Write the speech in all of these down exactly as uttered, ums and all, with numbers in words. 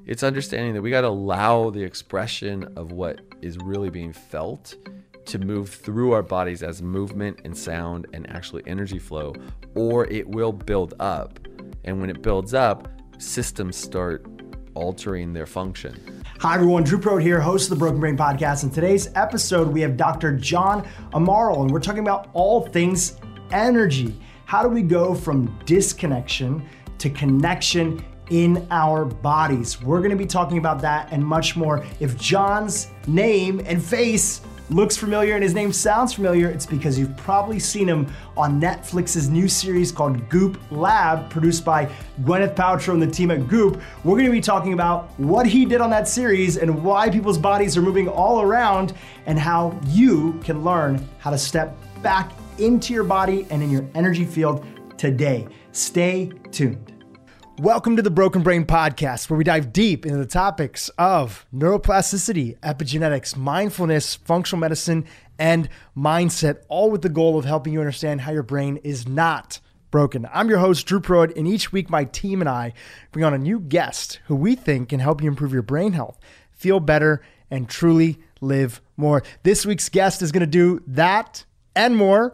it's understanding that we got to allow the expression of what is really being felt to move through our bodies as movement and sound and actually energy flow, or it will build up. And when it builds up, systems start altering their function. Hi everyone, Drew Prode here, host of the Broken Brain Podcast. In today's episode, we have Doctor John Amaral, and we're talking about all things energy. How do we go from disconnection to connection in our bodies? We're gonna be talking about that and much more. If John's name and face looks familiar and his name sounds familiar, it's because you've probably seen him on Netflix's new series called Goop Lab, produced by Gwyneth Paltrow and the team at Goop. We're gonna be talking about what he did on that series and why people's bodies are moving all around and how you can learn how to step back into your body and in your energy field today. Stay tuned. Welcome to the Broken Brain Podcast, where we dive deep into the topics of neuroplasticity, epigenetics, mindfulness, functional medicine, and mindset, all with the goal of helping you understand how your brain is not broken. I'm your host, Drew Prode, and each week my team and I bring on a new guest who we think can help you improve your brain health, feel better, and truly live more. This week's guest is going to do that and more.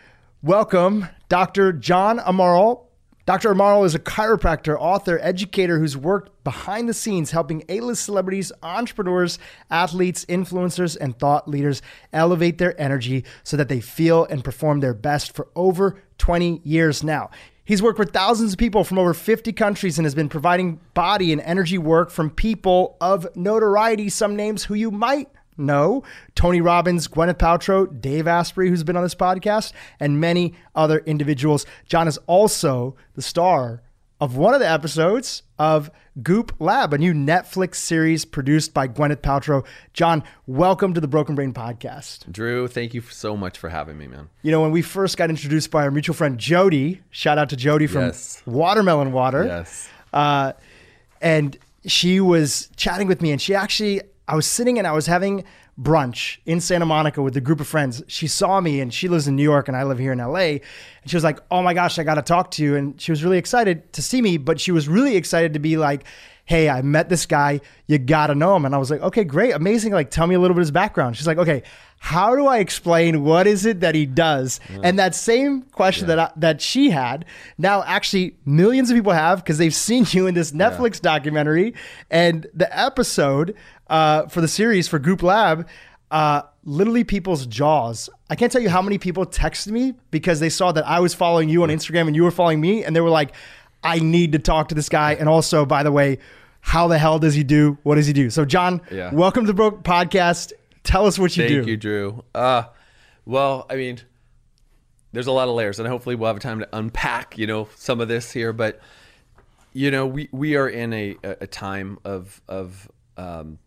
Welcome, Doctor John Amaral. Doctor Amaral is a chiropractor, author, educator who's worked behind the scenes helping A-list celebrities, entrepreneurs, athletes, influencers, and thought leaders elevate their energy so that they feel and perform their best for over twenty years now. He's worked with thousands of people from over fifty countries and has been providing body and energy work from people of notoriety, some names who you might know: Tony Robbins, Gwyneth Paltrow, Dave Asprey, who's been on this podcast, and many other individuals. John is also the star of one of the episodes of Goop Lab, a new Netflix series produced by Gwyneth Paltrow. John, welcome to the Broken Brain Podcast. Drew, thank you so much for having me, man. You know, when we first got introduced by our mutual friend Jody, shout out to Jody from Yes. Watermelon Water. Yes. Uh, and she was chatting with me, and she actually... I was sitting and I was having brunch in Santa Monica with a group of friends. She saw me, and she lives in New York and I live here in L A. And she was like, oh my gosh, I got to talk to you. And she was really excited to see me, but she was really excited to be like, hey, I met this guy. You got to know him. And I was like, okay, great. Amazing. Like, tell me a little bit of his background. She's like, okay, how do I explain what is it that he does? Yeah. And that same question yeah. that I, that she had, now actually millions of people have, because they've seen you in this Netflix yeah. documentary. And the episode uh, for the series for Goop Lab, uh, literally people's jaws. I can't tell you how many people texted me because they saw that I was following you on Instagram and you were following me. And they were like, I need to talk to this guy. And also, by the way, how the hell does he do? What does he do? So John, yeah. welcome to the Broke Podcast. Tell us what you Thank do. Thank you, Drew. Uh, well, I mean, there's a lot of layers, and hopefully we'll have time to unpack, you know, some of this here. But, you know, we, we are in a, a time of, of um,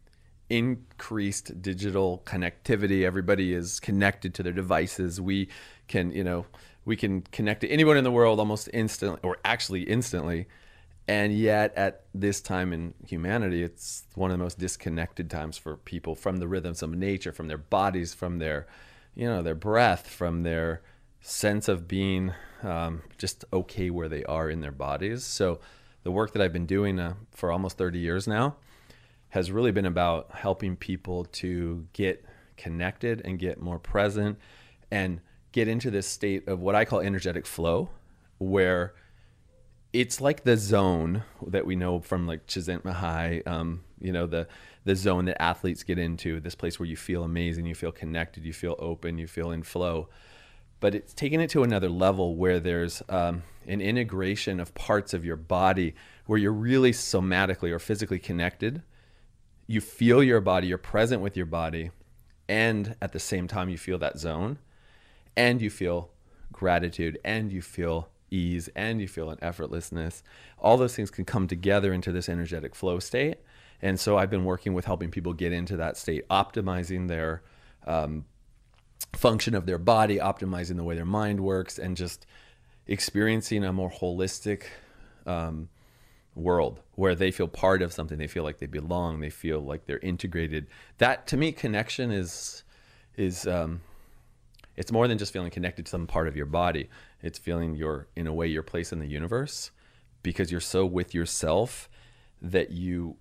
increased digital connectivity. Everybody is connected to their devices. We can, you know, we can connect to anyone in the world almost instantly, or actually instantly. And yet at this time in humanity, it's one of the most disconnected times for people from the rhythms of nature, from their bodies, from their, you know, their breath, from their sense of being um, just okay where they are in their bodies. So the work that I've been doing uh, for almost thirty years now has really been about helping people to get connected and get more present and get into this state of what I call energetic flow, where it's like the zone that we know from like Csikszentmihalyi, um, you know, the the zone that athletes get into, this place where you feel amazing, you feel connected, you feel open, you feel in flow. But it's taking it to another level where there's um, an integration of parts of your body where you're really somatically or physically connected. You feel your body, you're present with your body, and at the same time you feel that zone, and you feel gratitude, and you feel ease, and you feel an effortlessness. All those things can come together into this energetic flow state. And so I've been working with helping people get into that state, optimizing their um, function of their body, optimizing the way their mind works, and just experiencing a more holistic um, world where they feel part of something. They feel like they belong. They feel like they're integrated. That, to me, connection is is um, it's more than just feeling connected to some part of your body. It's feeling your, in a way, your place in the universe, because you're so with yourself that you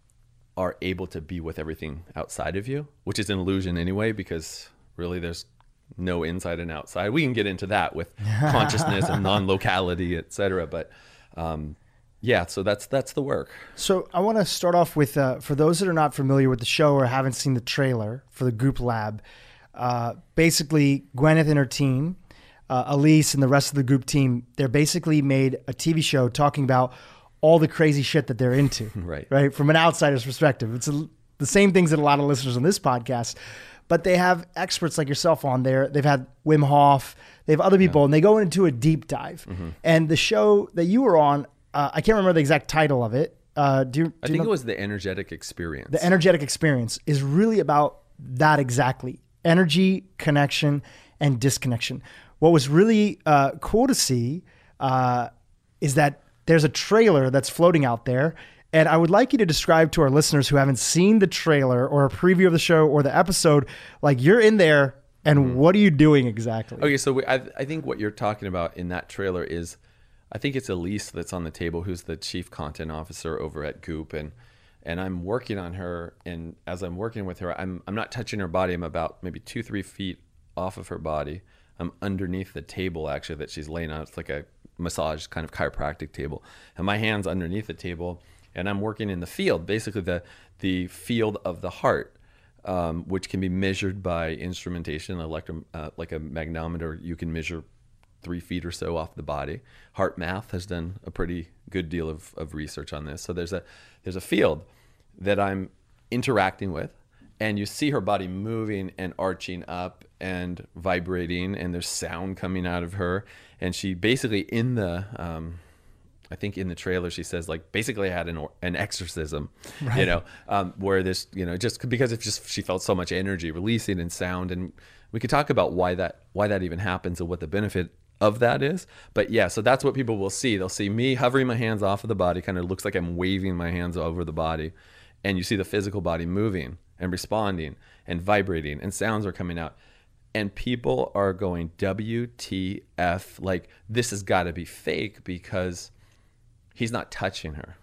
are able to be with everything outside of you, which is an illusion anyway, because really there's no inside and outside. We can get into that with consciousness and non-locality, et cetera. But um, yeah, so that's that's the work. So I want to start off with, uh, for those that are not familiar with the show or haven't seen the trailer for the Goop Lab, uh, basically Gwyneth and her team, uh, Elise and the rest of the Goop team, they're basically made a T V show talking about all the crazy shit that they're into, right? Right, from an outsider's perspective. It's a, the same things that a lot of listeners on this podcast, but they have experts like yourself on there. They've had Wim Hof, they have other people, yeah. and they go into a deep dive. Mm-hmm. And the show that you were on, uh, I can't remember the exact title of it. Uh, do you, do I you think know? It was The Energetic Experience. The Energetic Experience is really about that exactly. Energy, connection, and disconnection. What was really uh, cool to see uh, is that there's a trailer that's floating out there. And I would like you to describe to our listeners who haven't seen the trailer or a preview of the show or the episode, like you're in there and mm-hmm. what are you doing exactly? Okay, so we, I, I think what you're talking about in that trailer is, I think it's Elise that's on the table, who's the chief content officer over at Goop. And and I'm working on her. And as I'm working with her, I'm I'm not touching her body. I'm about maybe two, three feet off of her body. I'm underneath the table, actually, that she's laying on. It's like a massage kind of chiropractic table. And my hand's underneath the table. And I'm working in the field, basically the the field of the heart, um, which can be measured by instrumentation, electro, uh, like a magnetometer. You can measure three feet or so off the body. HeartMath has done a pretty good deal of, of research on this. So there's a there's a field that I'm interacting with, and you see her body moving and arching up and vibrating, and there's sound coming out of her. And she basically in the um, I think in the trailer she says, like, basically I had an an exorcism, right. you know, um, where this, you know, just because it's just she felt so much energy releasing and sound, and we could talk about why that why that even happens and what the benefit of that is. But yeah, so that's what people will see. They'll see me hovering my hands off of the body, kind of looks like I'm waving my hands over the body, and you see the physical body moving and responding and vibrating, and sounds are coming out. And people are going, W T F, like, this has got to be fake because he's not touching her.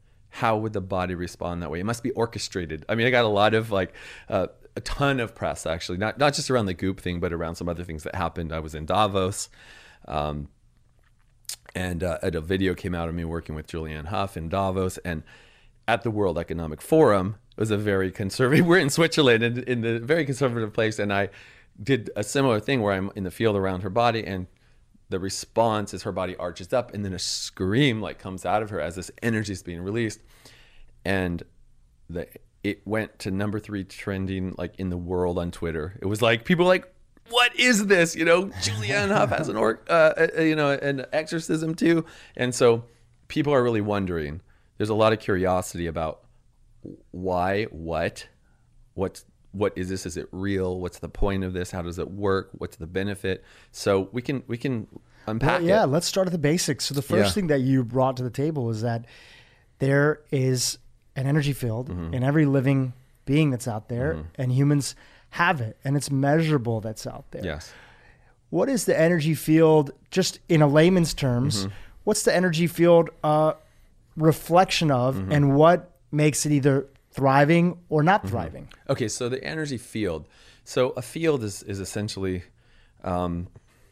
How would the body respond that way? It must be orchestrated. I mean, I got a lot of like uh, a ton of press, actually, not not just around the Goop thing, but around some other things that happened. I was in Davos, um, and uh, a video came out of me working with Julianne Hough in Davos, and at the World Economic Forum. It was a very conservative. We're in Switzerland, in, in the very conservative place, and I did a similar thing where I'm in the field around her body, and the response is her body arches up, and then a scream like comes out of her as this energy is being released, and the it went to number three trending like in the world on Twitter. It was like people were like, what is this? You know, Julianne Hough has an or uh, you know an exorcism too, and so people are really wondering. There's a lot of curiosity about why, what, what's what is this? Is it real? What's the point of this? How does it work? What's the benefit? So we can we can unpack well, yeah, it. let's start at the basics. So the first yeah. thing that you brought to the table is that there is an energy field mm-hmm. in every living being that's out there, mm-hmm. and humans have it, and it's measurable that's out there. Yes. What is the energy field, just in a layman's terms, mm-hmm. what's the energy field uh, reflection of, mm-hmm. and what makes it either thriving or not thriving? Mm-hmm. Okay, so the energy field. So a field is is essentially, um,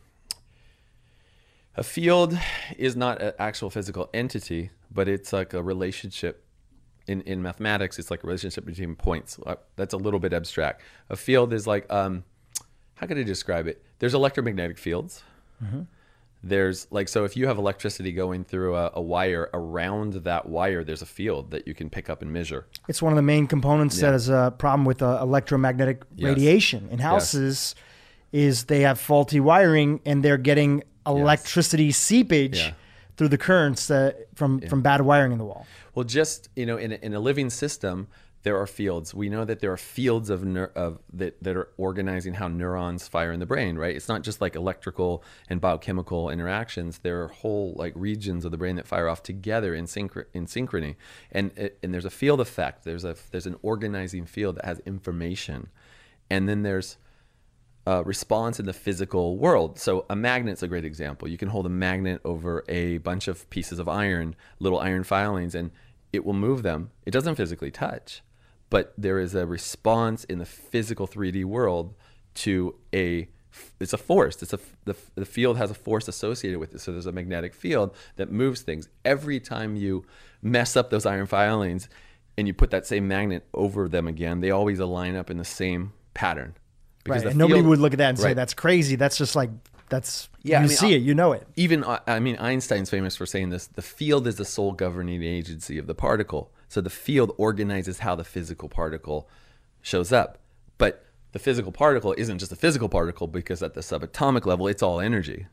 a field is not an actual physical entity, but it's like a relationship. In in mathematics, it's like a relationship between points. That's a little bit abstract. A field is like, um, how could I describe it? There's electromagnetic fields. Mm-hmm. There's like, so if you have electricity going through a, a wire, around that wire, there's a field that you can pick up and measure. It's one of the main components yeah. that is a problem with uh, electromagnetic yes. radiation in houses yes. is they have faulty wiring, and they're getting electricity yes. seepage yeah. through the currents uh, from, yeah. from bad wiring in the wall. Well, just, you know, in a, in a living system, there are fields. We know that there are fields of, neur- of that, that are organizing how neurons fire in the brain, right? It's not just like electrical and biochemical interactions. There are whole like regions of the brain that fire off together in synch- in synchrony. And and there's a field effect. There's a there's an organizing field that has information. And then there's a response in the physical world. So a magnet's a great example. You can hold a magnet over a bunch of pieces of iron, little iron filings, and it will move them. It doesn't physically touch, but there is a response in the physical three D world to a, it's a force. It's a, the, the field has a force associated with it. So there's a magnetic field that moves things. Every time you mess up those iron filings and you put that same magnet over them again, they always align up in the same pattern. Right. And nobody would look at that and say, right. that's crazy. That's just like, that's, yeah, you I mean, see it, you know it. Even, I mean, Einstein's famous for saying this, the field is the sole governing agency of the particle. So the field organizes how the physical particle shows up. But the physical particle isn't just a physical particle, because at the subatomic level, it's all energy.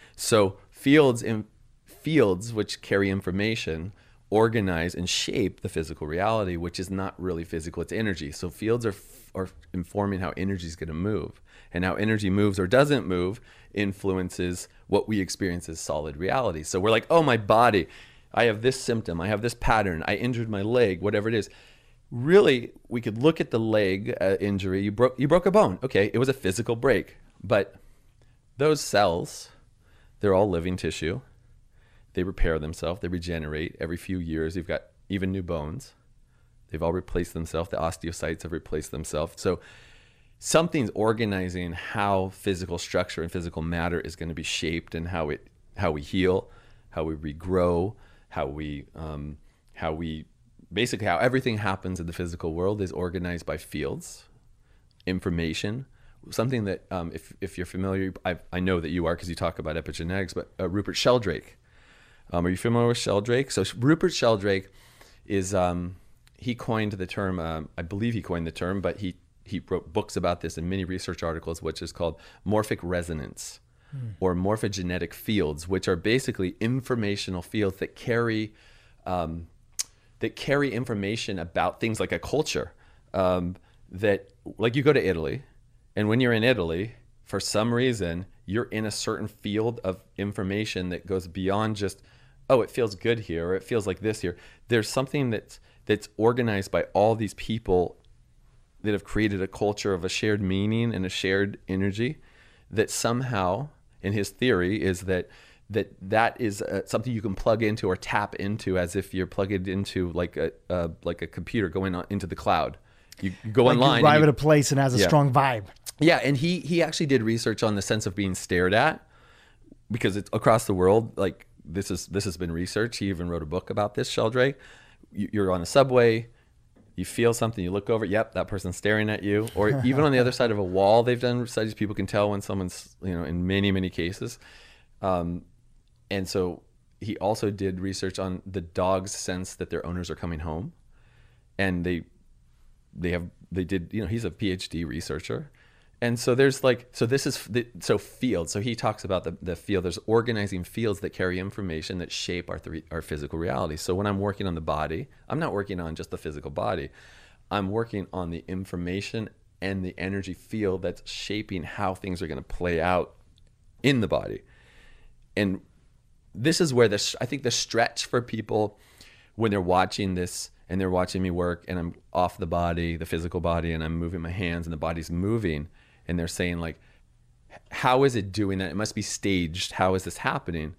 So fields in fields which carry information organize and shape the physical reality, which is not really physical, it's energy. So fields are are informing how energy is going to move, and how energy moves or doesn't move influences what we experience as solid reality. So we're like, oh, my body, I have this symptom, I have this pattern, I injured my leg, whatever it is. Really, we could look at the leg uh, injury. You broke you broke a bone. Okay, it was a physical break, but those cells, they're all living tissue. They repair themselves, they regenerate every few years. You've got even new bones. They've all replaced themselves. The osteocytes have replaced themselves. So something's organizing how physical structure and physical matter is going to be shaped, and how it, how we heal, how we regrow, how we, um, how we, basically how everything happens in the physical world is organized by fields, information. Something that, um, if if you're familiar, I, I know that you are because you talk about epigenetics, but uh, Rupert Sheldrake. Um, are you familiar with Sheldrake? So Rupert Sheldrake is, um, he coined the term, um, I believe he coined the term, but he, he wrote books about this and many research articles, which is called morphic resonance mm. or morphogenetic fields, which are basically informational fields that carry, um, that carry information about things like a culture. Um, that, like, you go to Italy, and when you're in Italy, for some reason, you're in a certain field of information that goes beyond just, oh, it feels good here, or it feels like this here. There's something that's that's organized by all these people that have created a culture of a shared meaning and a shared energy that somehow, in his theory, is that that that is uh, something you can plug into or tap into, as if you're plugged into like a uh, like a computer going on into the cloud. You, you go like online. You arrive you, at a place and has a yeah. strong vibe. Yeah, and he he actually did research on the sense of being stared at, because it's across the world. Like this is this has been researched. He even wrote a book about this, Sheldrake. You, you're on a subway, you feel something, you look over, yep, that person's staring at you. Or even on the other side of a wall, they've done studies. People can tell when someone's, you know, in many many cases. Um, and so he also did research on the dogs' sense that their owners are coming home, and they they have they did you know he's a PhD researcher. And so there's like, so this is, the, so fields. So he talks about the, the field. There's organizing fields that carry information that shape our three, our physical reality. So when I'm working on the body, I'm not working on just the physical body. I'm working on the information and the energy field that's shaping how things are going to play out in the body. And this is where this, I think the stretch for people when they're watching this and they're watching me work and I'm off the body, the physical body, and I'm moving my hands and the body's moving. And they're saying like, how is it doing that? It must be staged. How is this happening?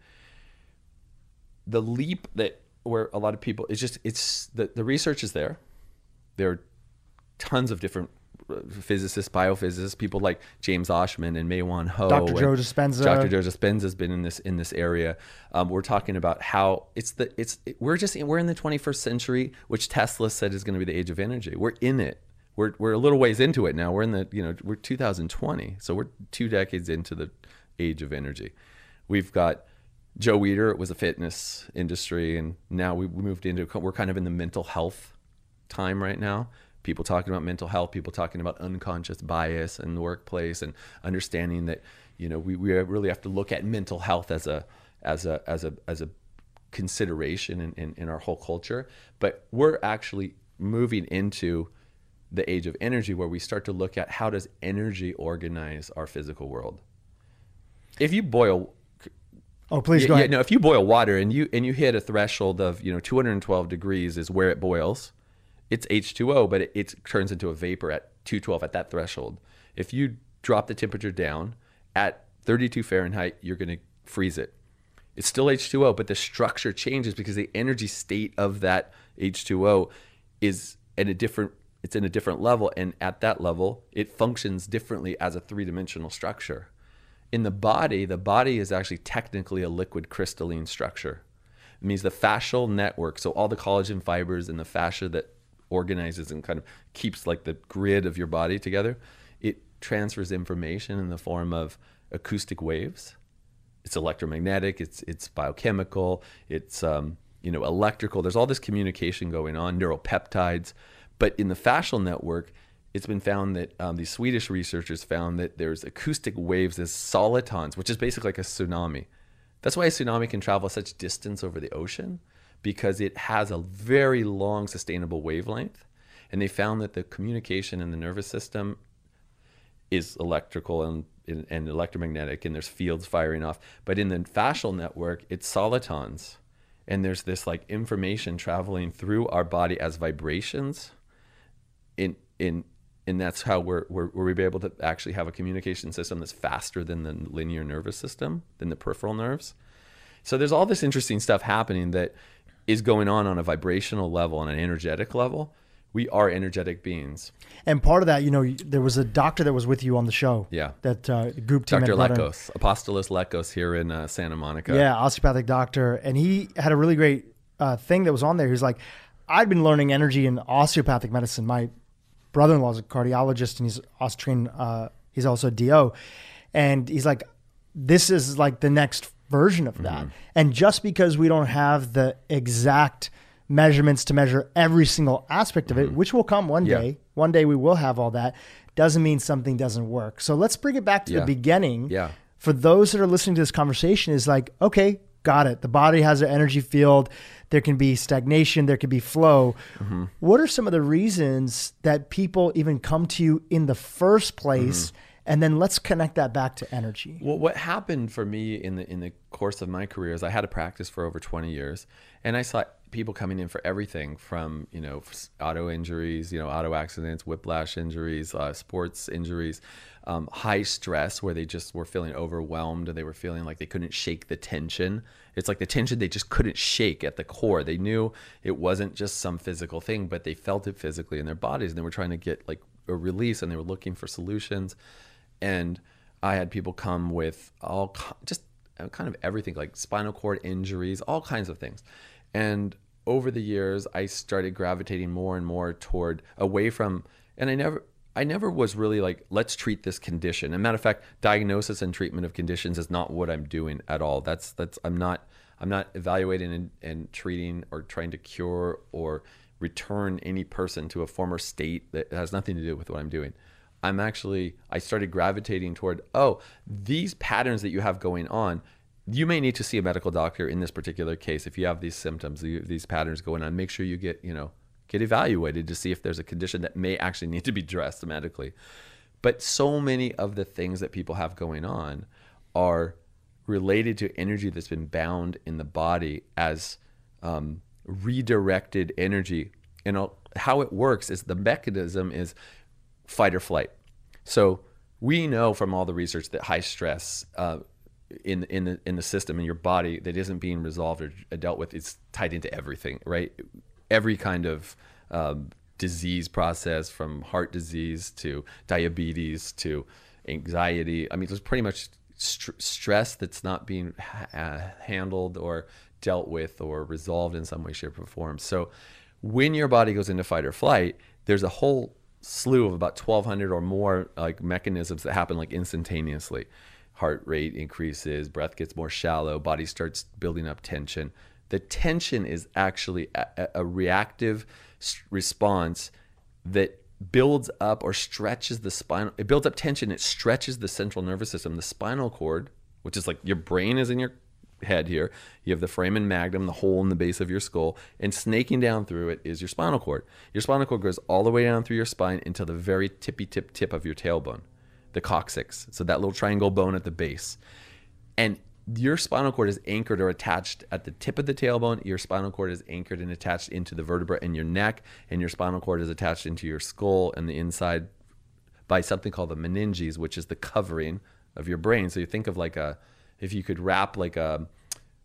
The leap that where a lot of people, it's just, it's the, the research is there. There are tons of different physicists, biophysicists, people like James Oshman and Mae-Wan Ho. Doctor Joe Dispenza. Doctor Joe Dispenza has been in this in this area. Um, we're talking about how it's the it's it, we're just we're in the twenty-first century, which Tesla said is going to be the age of energy. We're in it. We're we're a little ways into it now. We're in the you know we're two thousand twenty, so we're two decades into the age of energy. We've got Joe Weider. It was a fitness industry, and now we moved into we're kind of in the mental health time right now. People talking about mental health, people talking about unconscious bias in the workplace, and understanding that you know we, we really have to look at mental health as a as a as a as a consideration in, in, in our whole culture. But we're actually moving into the age of energy, where we start to look at how does energy organize our physical world. If you boil, oh please yeah, go ahead. Yeah, no, if you boil water and you and you hit a threshold of you know two hundred twelve degrees is where it boils. It's H two O, but it, it turns into a vapor at two twelve at that threshold. If you drop the temperature down at thirty-two Fahrenheit, you're going to freeze it. It's still H two O, but the structure changes because the energy state of that H two O, is at a different, it's in a different level. And at that level, it functions differently as a three-dimensional structure. In the body, the body is actually technically a liquid crystalline structure. It means the fascial network, so all the collagen fibers and the fascia that organizes and kind of keeps like the grid of your body together, it transfers information in the form of acoustic waves. It's electromagnetic, it's it's biochemical, it's um, you know, electrical. There's all this communication going on, neuropeptides. But in the fascial network, it's been found that um, these Swedish researchers found that there's acoustic waves as solitons, which is basically like a tsunami. That's why a tsunami can travel such distance over the ocean, because it has a very long sustainable wavelength. And they found that the communication in the nervous system is electrical and, and electromagnetic, and there's fields firing off. But in the fascial network, it's solitons. And there's this like information traveling through our body as vibrations. In in and that's how we're, we're we're able to actually have a communication system that's faster than the linear nervous system, than the peripheral nerves. So there's all this interesting stuff happening that is going on on a vibrational level, on an energetic level. We are energetic beings. And part of that, you know, there was a doctor that was with you on the show. Yeah. That uh, group team. Doctor Lekos, Apostolos Lekos here in uh, Santa Monica. Yeah, osteopathic doctor. And he had a really great uh, thing that was on there. He was like, I'd been learning energy in osteopathic medicine. My brother-in-law is a cardiologist, and he's also trained, uh, he's also a D O. And he's like, this is like the next version of that. Mm-hmm. And just because we don't have the exact measurements to measure every single aspect of it, mm-hmm. which will come one day, yeah. one day we will have all that, doesn't mean something doesn't work. So let's bring it back to yeah. the beginning. Yeah. For those that are listening to this conversation, is like, okay, got it. The body has an energy field. There can be stagnation. There can be flow. Mm-hmm. What are some of the reasons that people even come to you in the first place? Mm-hmm. And then let's connect that back to energy. Well, what happened for me in the in the course of my career is I had a practice for over twenty years, and I saw people coming in for everything from, you know, auto injuries, you know, auto accidents, whiplash injuries, uh, sports injuries, um, high stress where they just were feeling overwhelmed and they were feeling like they couldn't shake the tension. It's like the tension they just couldn't shake at the core. They knew it wasn't just some physical thing, but they felt it physically in their bodies, and they were trying to get like a release, and they were looking for solutions. And I had people come with all just kind of everything, like spinal cord injuries, all kinds of things. And over the years, I started gravitating more and more toward away from, and I never, I never was really like, let's treat this condition. As a matter of fact, diagnosis and treatment of conditions is not what I'm doing at all. That's, that's, I'm not, I'm not evaluating and, and treating or trying to cure or return any person to a former state that has nothing to do with what I'm doing. I'm actually, I started gravitating toward, oh, these patterns that you have going on, you may need to see a medical doctor in this particular case. If you have these symptoms, these patterns going on, make sure you get, you know, get evaluated to see if there's a condition that may actually need to be addressed medically. But so many of the things that people have going on are related to energy that's been bound in the body as um, redirected energy. And how it works is the mechanism is fight or flight. So we know from all the research that high stress uh, in in the in the system in your body that isn't being resolved or dealt with, it's tied into everything, right? Every kind of um, disease process, from heart disease to diabetes to anxiety. I mean, there's pretty much st- stress that's not being uh, handled or dealt with or resolved in some way, shape, or form. So when your body goes into fight or flight, there's a whole slew of about twelve hundred or more like mechanisms that happen like instantaneously. Heart rate increases, breath gets more shallow, body starts building up tension. The tension is actually a, a reactive response that builds up or stretches the spinal. It builds up tension. It stretches the central nervous system, the spinal cord, which is like your brain is in your head here. You have the foramen magnum, the hole in the base of your skull, and snaking down through it is your spinal cord. Your spinal cord goes all the way down through your spine into the very tippy tip tip of your tailbone, the coccyx. So that little triangle bone at the base. And your spinal cord is anchored or attached at the tip of the tailbone. Your spinal cord is anchored and attached into the vertebra in your neck, and your spinal cord is attached into your skull and the inside by something called the meninges, which is the covering of your brain. So you think of like a, if you could wrap like a,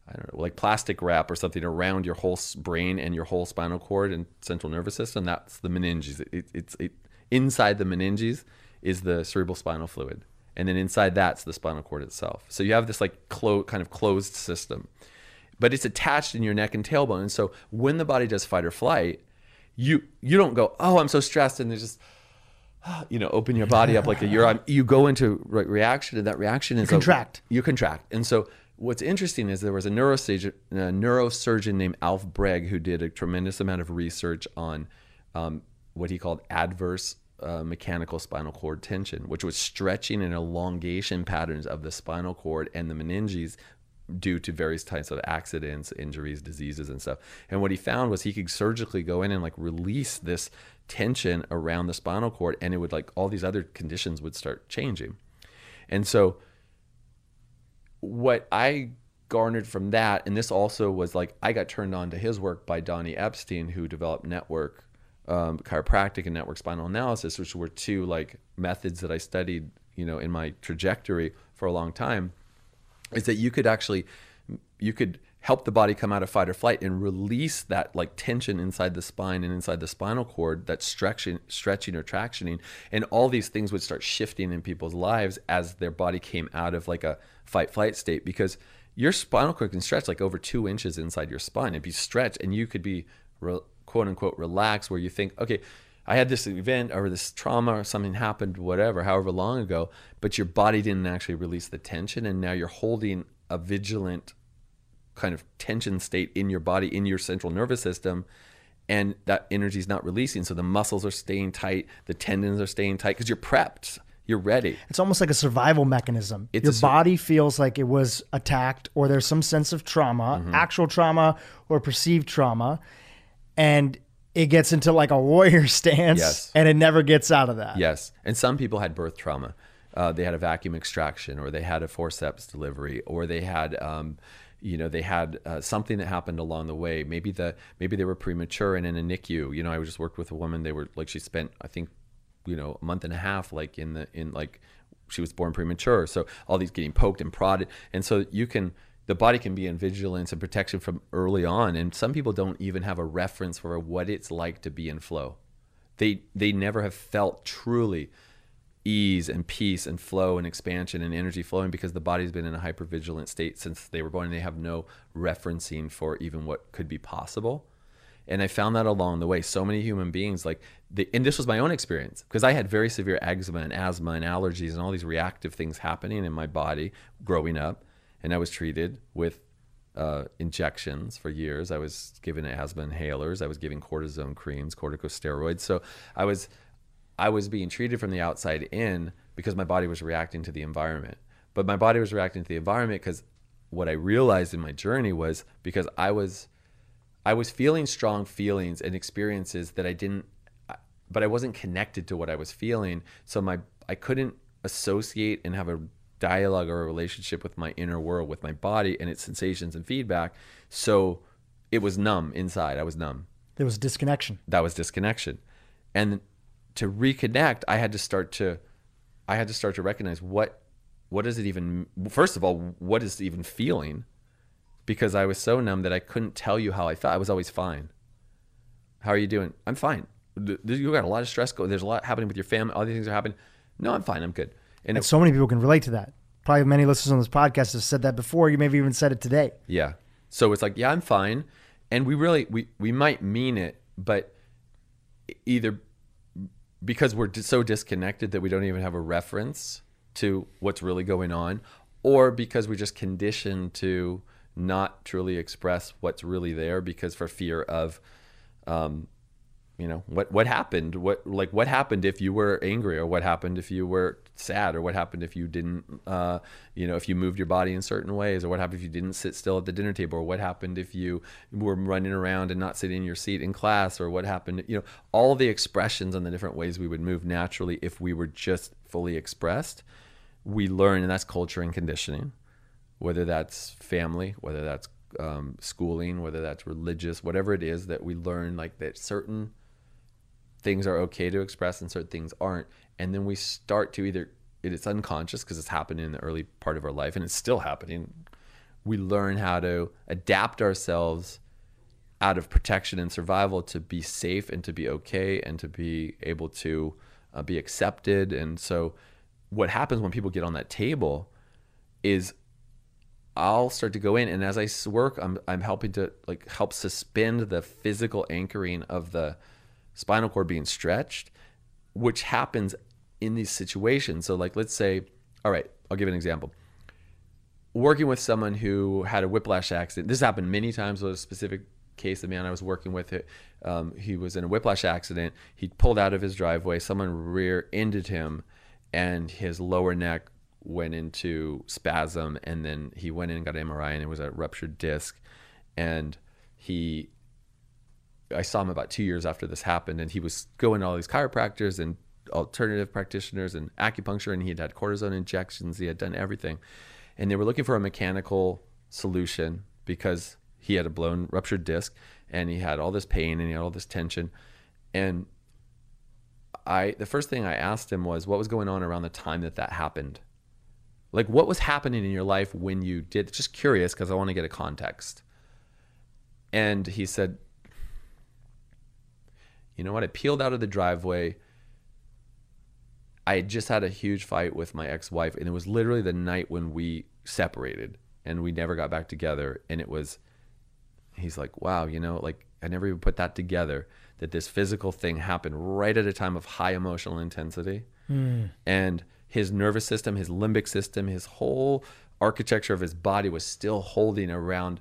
I don't know, like plastic wrap or something around your whole brain and your whole spinal cord and central nervous system. That's the meninges. It, it, it's it, inside the meninges is the cerebral spinal fluid, and then inside that's the spinal cord itself. So you have this like clo- kind of closed system, but it's attached in your neck and tailbone. And so when the body does fight or flight, you you don't go, oh, I'm so stressed, and they just you know open your body up like a urine. You go into re- reaction, and that reaction is you contract. A, you contract, and so. What's interesting is there was a neurosurgeon, a neurosurgeon named Alf Breg who did a tremendous amount of research on um, what he called adverse uh, mechanical spinal cord tension, which was stretching and elongation patterns of the spinal cord and the meninges due to various types of accidents, injuries, diseases, and stuff. And what he found was he could surgically go in and like release this tension around the spinal cord, and it would like all these other conditions would start changing. And so what I garnered from that, and this also was like, I got turned on to his work by Donnie Epstein, who developed network um, chiropractic and network spinal analysis, which were two like methods that I studied, you know, in my trajectory for a long time, is that you could actually, you could help the body come out of fight or flight and release that like tension inside the spine and inside the spinal cord, that stretching, stretching or tractioning, and all these things would start shifting in people's lives as their body came out of like a fight flight state, because your spinal cord can stretch like over two inches inside your spine. It'd be stretched, and you could be re, quote unquote relaxed, where you think, okay, I had this event or this trauma or something happened, whatever, however long ago, but your body didn't actually release the tension, and now you're holding a vigilant kind of tension state in your body, in your central nervous system, and that energy is not releasing. So the muscles are staying tight, the tendons are staying tight because you're prepped, you're ready. It's almost like a survival mechanism. It's your a, body feels like it was attacked, or there's some sense of trauma, mm-hmm. actual trauma or perceived trauma, and it gets into like a warrior stance, yes. and it never gets out of that. Yes. And some people had birth trauma. Uh, they had a vacuum extraction, or they had a forceps delivery, or they had um, you know, they had uh, something that happened along the way. Maybe the maybe they were premature and in a N I C U. You know, I just worked with a woman. They were like, she spent, I think, you know, a month and a half, like in the in like she was born premature. So all these getting poked and prodded, and so you can the body can be in vigilance and protection from early on. And some people don't even have a reference for what it's like to be in flow. They they never have felt truly ease and peace and flow and expansion and energy flowing, because the body's been in a hypervigilant state since they were born, and they have no referencing for even what could be possible. And I found that along the way. So many human beings, like, the, and this was my own experience, because I had very severe eczema and asthma and allergies and all these reactive things happening in my body growing up. And I was treated with uh, injections for years. I was given asthma inhalers. I was giving cortisone creams, corticosteroids. So I was I was being treated from the outside in, because my body was reacting to the environment. But my body was reacting to the environment because what I realized in my journey was because I was I was feeling strong feelings and experiences that I didn't, but I wasn't connected to what I was feeling. So my I couldn't associate and have a dialogue or a relationship with my inner world, with my body and its sensations and feedback. So it was numb inside. I was numb. There was disconnection. That was disconnection. And to reconnect, I had to start to, I had to start to recognize what, what is it even, first of all, what is even feeling? Because I was so numb that I couldn't tell you how I felt. I was always fine. How are you doing? I'm fine. You got a lot of stress going. There's a lot happening with your family. All these things are happening. No, I'm fine. I'm good. And, and so many people can relate to that. Probably many listeners on this podcast have said that before. You maybe even said it today. Yeah. So it's like, yeah, I'm fine. And we really, we, we might mean it, but either because we're so disconnected that we don't even have a reference to what's really going on, or because we're just conditioned to not truly express what's really there because for fear of, um, you know, what, what happened, what, like what happened if you were angry, or what happened if you were sad, or what happened if you didn't, uh, you know, if you moved your body in certain ways, or what happened if you didn't sit still at the dinner table, or what happened if you were running around and not sitting in your seat in class, or what happened, you know, all the expressions and the different ways we would move naturally if we were just fully expressed. We learn, and that's culture and conditioning, whether that's family, whether that's um, schooling, whether that's religious, whatever it is that we learn, like that certain things are okay to express and certain things aren't. And then we start to either, it's unconscious because it's happening in the early part of our life, and it's still happening. we learn how to adapt ourselves out of protection and survival to be safe and to be okay and to be able to uh, be accepted. And so what happens when people get on that table is I'll start to go in, and as I work, I'm I'm helping to like help suspend the physical anchoring of the spinal cord being stretched, which happens in these situations. So like, let's say, all right, I'll give an example. Working with someone who had a whiplash accident. This happened many times with a specific case of man I was working with. It, um, he was in a whiplash accident. He pulled out of his driveway. Someone rear-ended him, and his lower neck went into spasm, and then he went in and got an M R I, and it was a ruptured disc. And he, I saw him about two years after this happened, and he was going to all these chiropractors and alternative practitioners and acupuncture, and he had had cortisone injections. He had done everything, and they were looking for a mechanical solution because he had a blown ruptured disc, and he had all this pain, and he had all this tension. And I, the first thing I asked him was, what was going on around the time that that happened? Like, what was happening in your life when you did? Just curious, because I want to get a context. And he said, you know what? I peeled out of the driveway. I had just had a huge fight with my ex-wife, and it was literally the night when we separated, and we never got back together. And it was, he's like, wow, you know, like I never even put that together, that this physical thing happened right at a time of high emotional intensity. Mm. And his nervous system, his limbic system, his whole architecture of his body was still holding around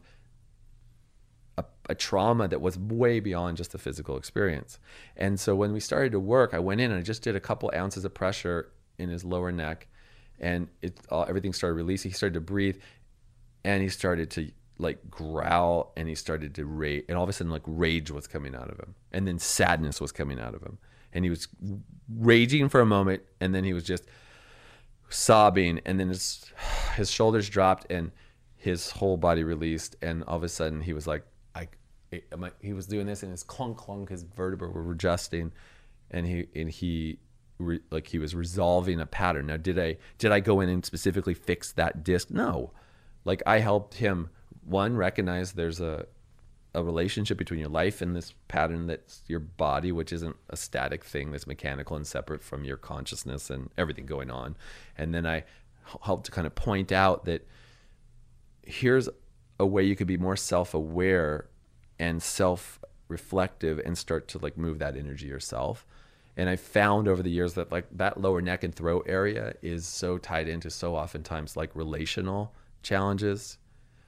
a, a trauma that was way beyond just the physical experience. And so when we started to work, I went in and I just did a couple ounces of pressure in his lower neck, and it all, everything started releasing. He started to breathe, and he started to like growl, and he started to rage, and all of a sudden like rage was coming out of him, and then sadness was coming out of him, and he was raging for a moment, and then he was just sobbing, and then his his shoulders dropped and his whole body released, and all of a sudden he was like, I, I he was doing this, and his clunk clunk, his vertebrae were adjusting, and he and he re, like he was resolving a pattern. Now, did I did I go in and specifically fix that disc? No, like I helped him one recognize there's a a relationship between your life and this pattern that's your body, which isn't a static thing that's mechanical and separate from your consciousness and everything going on. And then I helped to kind of point out that here's a way you could be more self-aware and self-reflective and start to like move that energy yourself. And I found over the years that like that lower neck and throat area is so tied into so oftentimes like relational challenges,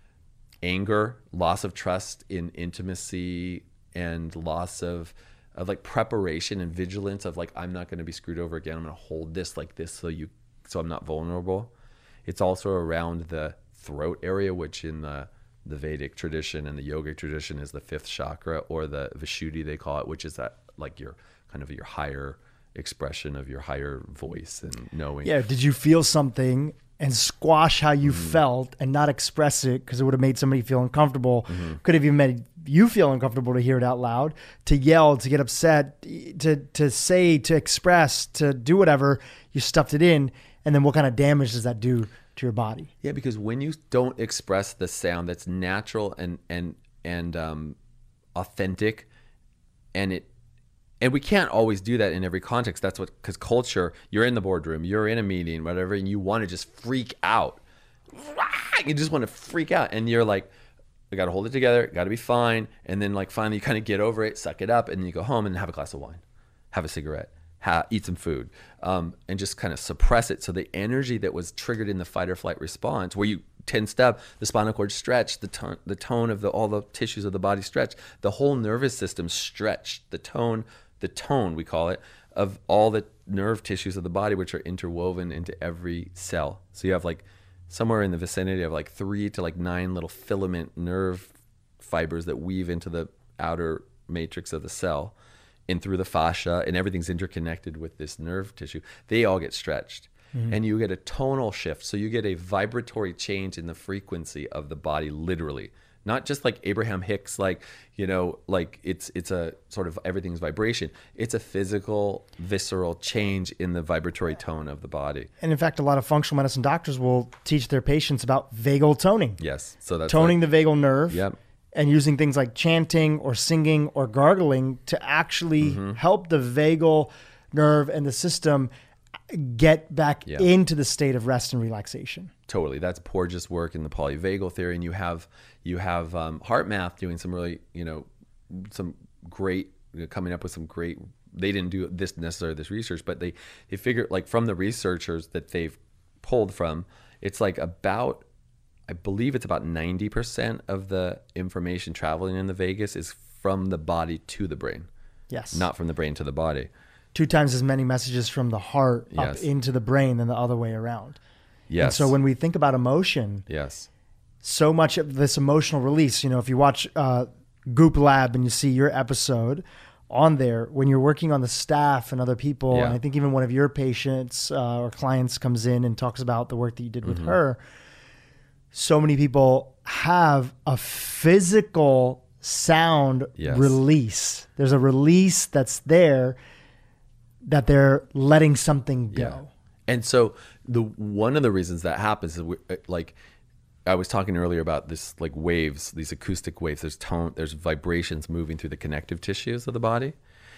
anger, loss of trust in intimacy, and loss of, of like preparation and vigilance of like, I'm not going to be screwed over again. I'm going to hold this like this so you, so I'm not vulnerable. It's also around the throat area, which in the, the Vedic tradition and the yogic tradition is the fifth chakra, or the Vishuddhi they call it, which is that like your kind of your higher expression of your higher voice and knowing. Yeah. Did you feel something and squash how you mm-hmm. felt and not express it because it would have made somebody feel uncomfortable? Mm-hmm. Could have even made you feel uncomfortable to hear it out loud, to yell, to get upset, to to say, to express, to do whatever. You stuffed it in, and then what kind of damage does that do to your body? Yeah, because when you don't express the sound that's natural and and and um, authentic, and it And we can't always do that in every context. That's what, because culture, you're in the boardroom, you're in a meeting, whatever, and you want to just freak out. You just want to freak out. And you're like, I got to hold it together, got to be fine. And then like finally you kind of get over it, suck it up, and then you go home and have a glass of wine, have a cigarette, ha- eat some food, um, and just kind of suppress it. So the energy that was triggered in the fight or flight response, where you tensed up, the spinal cord stretched, the tone, the tone of the all the tissues of the body stretched, the whole nervous system stretched, the tone, the tone we call it, of all the nerve tissues of the body, which are interwoven into every cell. So you have like somewhere in the vicinity of like three to like nine little filament nerve fibers that weave into the outer matrix of the cell and through the fascia, and everything's interconnected with this nerve tissue. They all get stretched. Mm-hmm. And you get a tonal shift. So you get a vibratory change in the frequency of the body, literally, not just like Abraham Hicks, like, you know, like it's it's a sort of everything's vibration. It's a physical, visceral change in the vibratory tone of the body. And in fact, a lot of functional medicine doctors will teach their patients about vagal toning. Yes. So that's toning like, the vagal nerve. Yep. And using things like chanting or singing or gargling to actually mm-hmm. help the vagal nerve and the system get back yeah. into the state of rest and relaxation. Totally. That's Porges' work in the polyvagal theory. And you have you have um, HeartMath doing some really, you know, some great, you know, coming up with some great, they didn't do this necessarily this research, but they, they figured like from the researchers that they've pulled from, it's like about, I believe it's about ninety percent of the information traveling in the vagus is from the body to the brain. Yes. Not from the brain to the body. Two times as many messages from the heart yes. up into the brain than the other way around. Yes. And so when we think about emotion, yes, so much of this emotional release, you know, if you watch uh, Goop Lab and you see your episode on there, when you're working on the staff and other people, yeah. and I think even one of your patients uh, or clients comes in and talks about the work that you did with mm-hmm. her, so many people have a physical sound yes. release. There's a release that's there that they're letting something go. Yeah. And so the one of the reasons that happens is we, like I was talking earlier about this, like waves, these acoustic waves, there's tone, there's vibrations moving through the connective tissues of the body.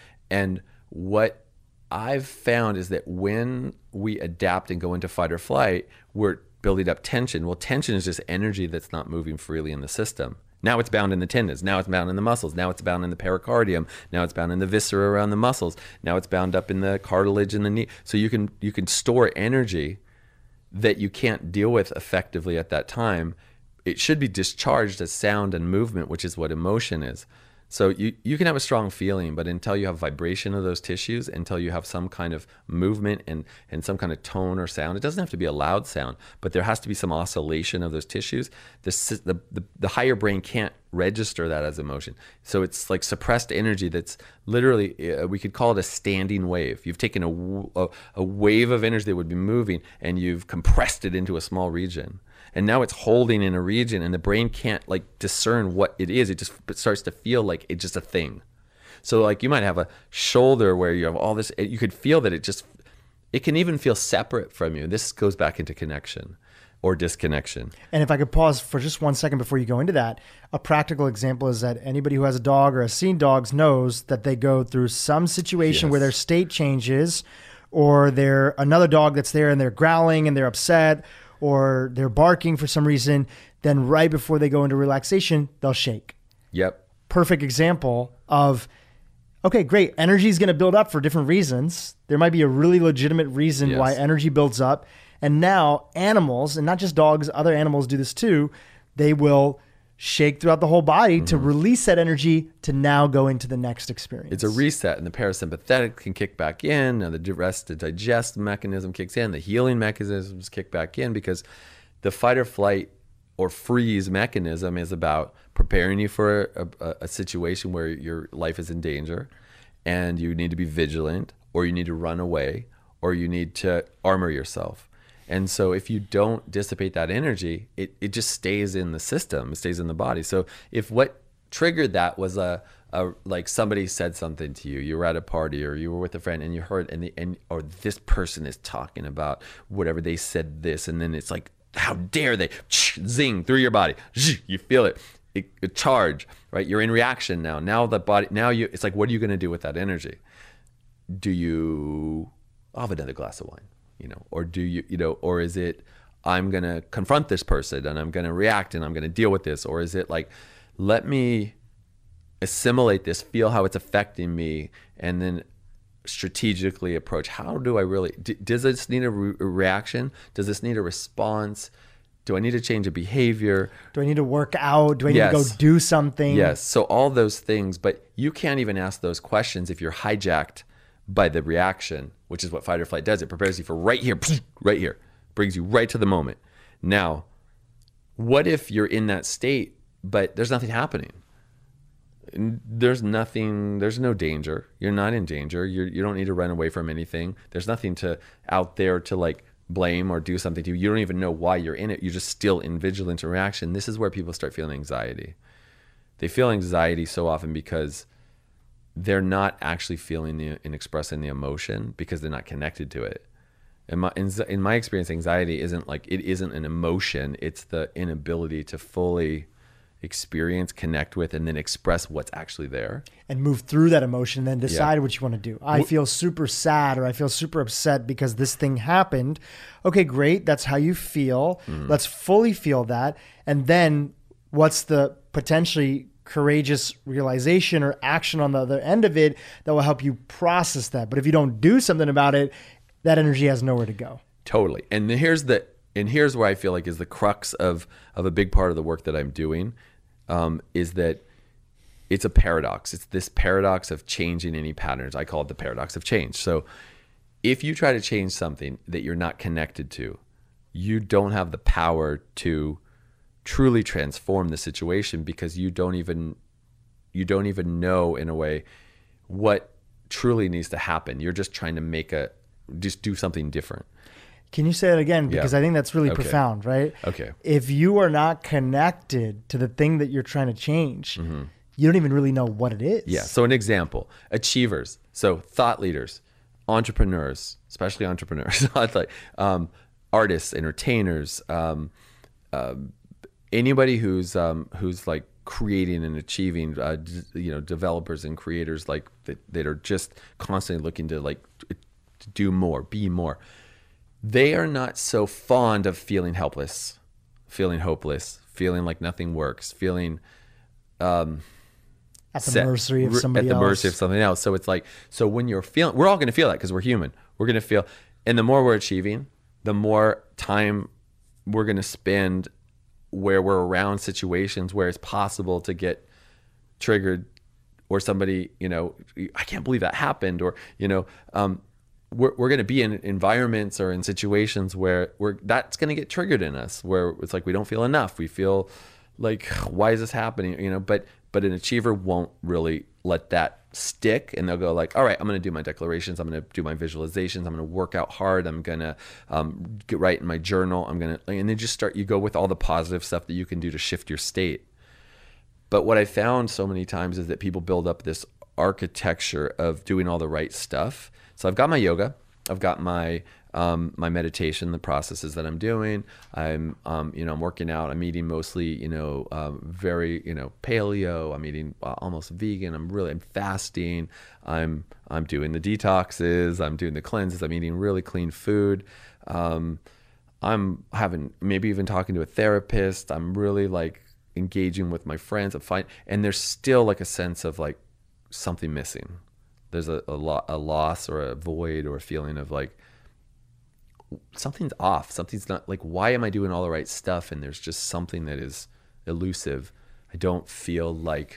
And what I've found is that when we adapt and go into fight or flight, we're building up tension. Well, tension is just energy that's not moving freely in the system. Now it's bound in the tendons. Now it's bound in the muscles. Now it's bound in the pericardium. Now it's bound in the viscera around the muscles. Now it's bound up in the cartilage in the knee. So you can you can store energy that you can't deal with effectively at that time. It should be discharged as sound and movement, which is what emotion is. So you, you can have a strong feeling, but until you have vibration of those tissues, until you have some kind of movement and, and some kind of tone or sound, it doesn't have to be a loud sound, but there has to be some oscillation of those tissues. The, the, the, the higher brain can't register that as emotion. So it's like suppressed energy that's literally, uh, we could call it a standing wave. You've taken a, a, a wave of energy that would be moving and you've compressed it into a small region. And now it's holding in a region and the brain can't like discern what it is. It just it starts to feel like it's just a thing. So like you might have a shoulder where you have all this, you could feel that it just, it can even feel separate from you. This goes back into connection or disconnection. And if I could pause for just one second before you go into that, a practical example is that anybody who has a dog or has seen dogs knows that they go through some situation Yes. where their state changes, or they're another dog that's there and they're growling and they're upset, or they're barking for some reason, then right before they go into relaxation, they'll shake. Yep. Perfect example of, okay, great. Energy is going to build up for different reasons. There might be a really legitimate reason Yes. why energy builds up. And now animals, and not just dogs, other animals do this too, they will shake throughout the whole body mm-hmm. to release that energy to now go into the next experience. It's a reset, and the parasympathetic can kick back in, and the rest to digest mechanism kicks in, the healing mechanisms kick back in, because the fight or flight or freeze mechanism is about preparing you for a, a, a situation where your life is in danger and you need to be vigilant, or you need to run away, or you need to armor yourself. And so if you don't dissipate that energy, it, it just stays in the system, it stays in the body. So if what triggered that was a, a like somebody said something to you, you were at a party or you were with a friend and you heard, and the and or this person is talking about whatever, they said this, and then it's like, how dare they, zing through your body, you feel it, it, it charge, right? You're in reaction now. Now the body, now you, it's like, what are you going to do with that energy? Do you, I'll have another glass of wine? You know, or do you, you know, or is it, I'm going to confront this person and I'm going to react and I'm going to deal with this? Or is it like, let me assimilate this, feel how it's affecting me, and then strategically approach, how do I really, d- does this need a, re- a reaction? Does this need a response? Do I need to change a behavior? Do I need to work out? Do I need Yes. to go do something? Yes. So all those things, but you can't even ask those questions if you're hijacked by the reaction, which is what fight or flight does. It prepares you for right here, right here, brings you right to the moment. Now, what if you're in that state, but there's nothing happening? There's nothing, there's no danger. You're not in danger. You're, you don't need to run away from anything. There's nothing to out there to like blame or do something to you. You don't even know why you're in it. You're just still in vigilant interaction. This is where people start feeling anxiety. They feel anxiety so often because they're not actually feeling the, and expressing the emotion because they're not connected to it. In my, in, in my experience, anxiety isn't like, it isn't an emotion. It's the inability to fully experience, connect with, and then express what's actually there. And move through that emotion, then decide Yeah. what you want to do. I feel super sad or I feel super upset because this thing happened. Okay, great. That's how you feel. Mm. Let's fully feel that. And then what's the potentially courageous realization or action on the other end of it that will help you process that? But if you don't do something about it, that energy has nowhere to go. Totally. And then here's the and here's where I feel like is the crux of of a big part of the work that I'm doing, um, is that it's a paradox. It's this paradox of changing any patterns. I call it the paradox of change. So if you try to change something that you're not connected to, you don't have the power to truly transform the situation because you don't even you don't even know in a way what truly needs to happen. You're just trying to make a just do something different. Can you say it again? Because Yeah. I think that's really Okay. profound, right? Okay. If you are not connected to the thing that you're trying to change, Mm-hmm. you don't even really know what it is. Yeah. So an example, achievers. So thought leaders, entrepreneurs, especially entrepreneurs, It's like um, artists, entertainers, um, uh, anybody who's um, who's like creating and achieving, uh, d- you know, developers and creators like that, that are just constantly looking to like t- to do more, be more. They are not so fond of feeling helpless, feeling hopeless, feeling like nothing works, feeling um, At the set- mercy of r- somebody at the else. mercy of something else. So it's like, so when you're feeling, we're all going to feel that because we're human. We're going to feel, and the more we're achieving, the more time we're going to spend where we're around situations where it's possible to get triggered, or somebody, you know, I can't believe that happened, or you know, um, we're we're going to be in environments or in situations where we're that's going to get triggered in us, where it's like we don't feel enough. We feel like, why is this happening? You know, but but an achiever won't really let that stick, and they'll go like, all right, I'm going to do my declarations, I'm going to do my visualizations, I'm going to work out hard, I'm going to um, get right in my journal, I'm going to, and then just start. You go with all the positive stuff that you can do to shift your state. But what I found so many times is that people build up this architecture of doing all the right stuff. So I've got my yoga, I've got my um, my meditation, the processes that I'm doing. I'm um, you know I'm working out. I'm eating mostly you know um, very you know paleo. I'm eating uh, almost vegan. I'm really I'm fasting. I'm I'm doing the detoxes. I'm doing the cleanses. I'm eating really clean food. Um, I'm having maybe even talking to a therapist. I'm really like engaging with my friends. I'm fine, and there's still like a sense of like something missing. There's a a, lo- a loss or a void or a feeling of like something's off. Something's not like, why am I doing all the right stuff? And there's just something that is elusive. I don't feel like,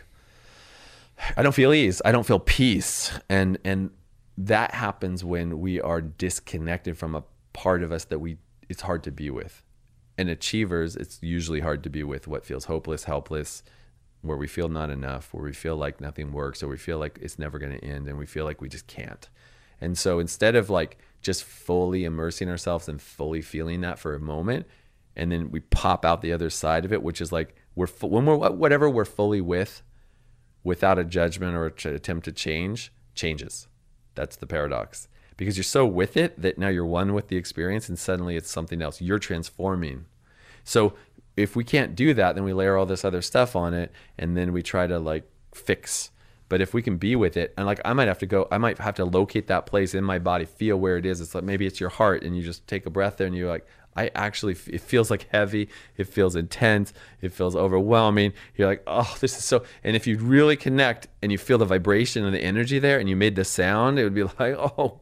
I don't feel ease. I don't feel peace. And, and that happens when we are disconnected from a part of us that we, it's hard to be with. And achievers, it's usually hard to be with what feels hopeless, helpless, where we feel not enough, where we feel like nothing works, or we feel like it's never going to end, and we feel like we just can't. And so instead of like just fully immersing ourselves and fully feeling that for a moment, and then we pop out the other side of it, which is like we're fu- when we're whatever we're fully with, without a judgment or an attempt to change, changes. That's the paradox, because you're so with it that now you're one with the experience, and suddenly it's something else. You're transforming. So if we can't do that, then we layer all this other stuff on it, and then we try to like fix. But if we can be with it, and like I might have to go, I might have to locate that place in my body, feel where it is. It's like maybe it's your heart, and you just take a breath there, and you're like, I actually, it feels like heavy, it feels intense, it feels overwhelming. You're like, oh, this is so. And if you really connect and you feel the vibration and the energy there, and you made the sound, it would be like, oh,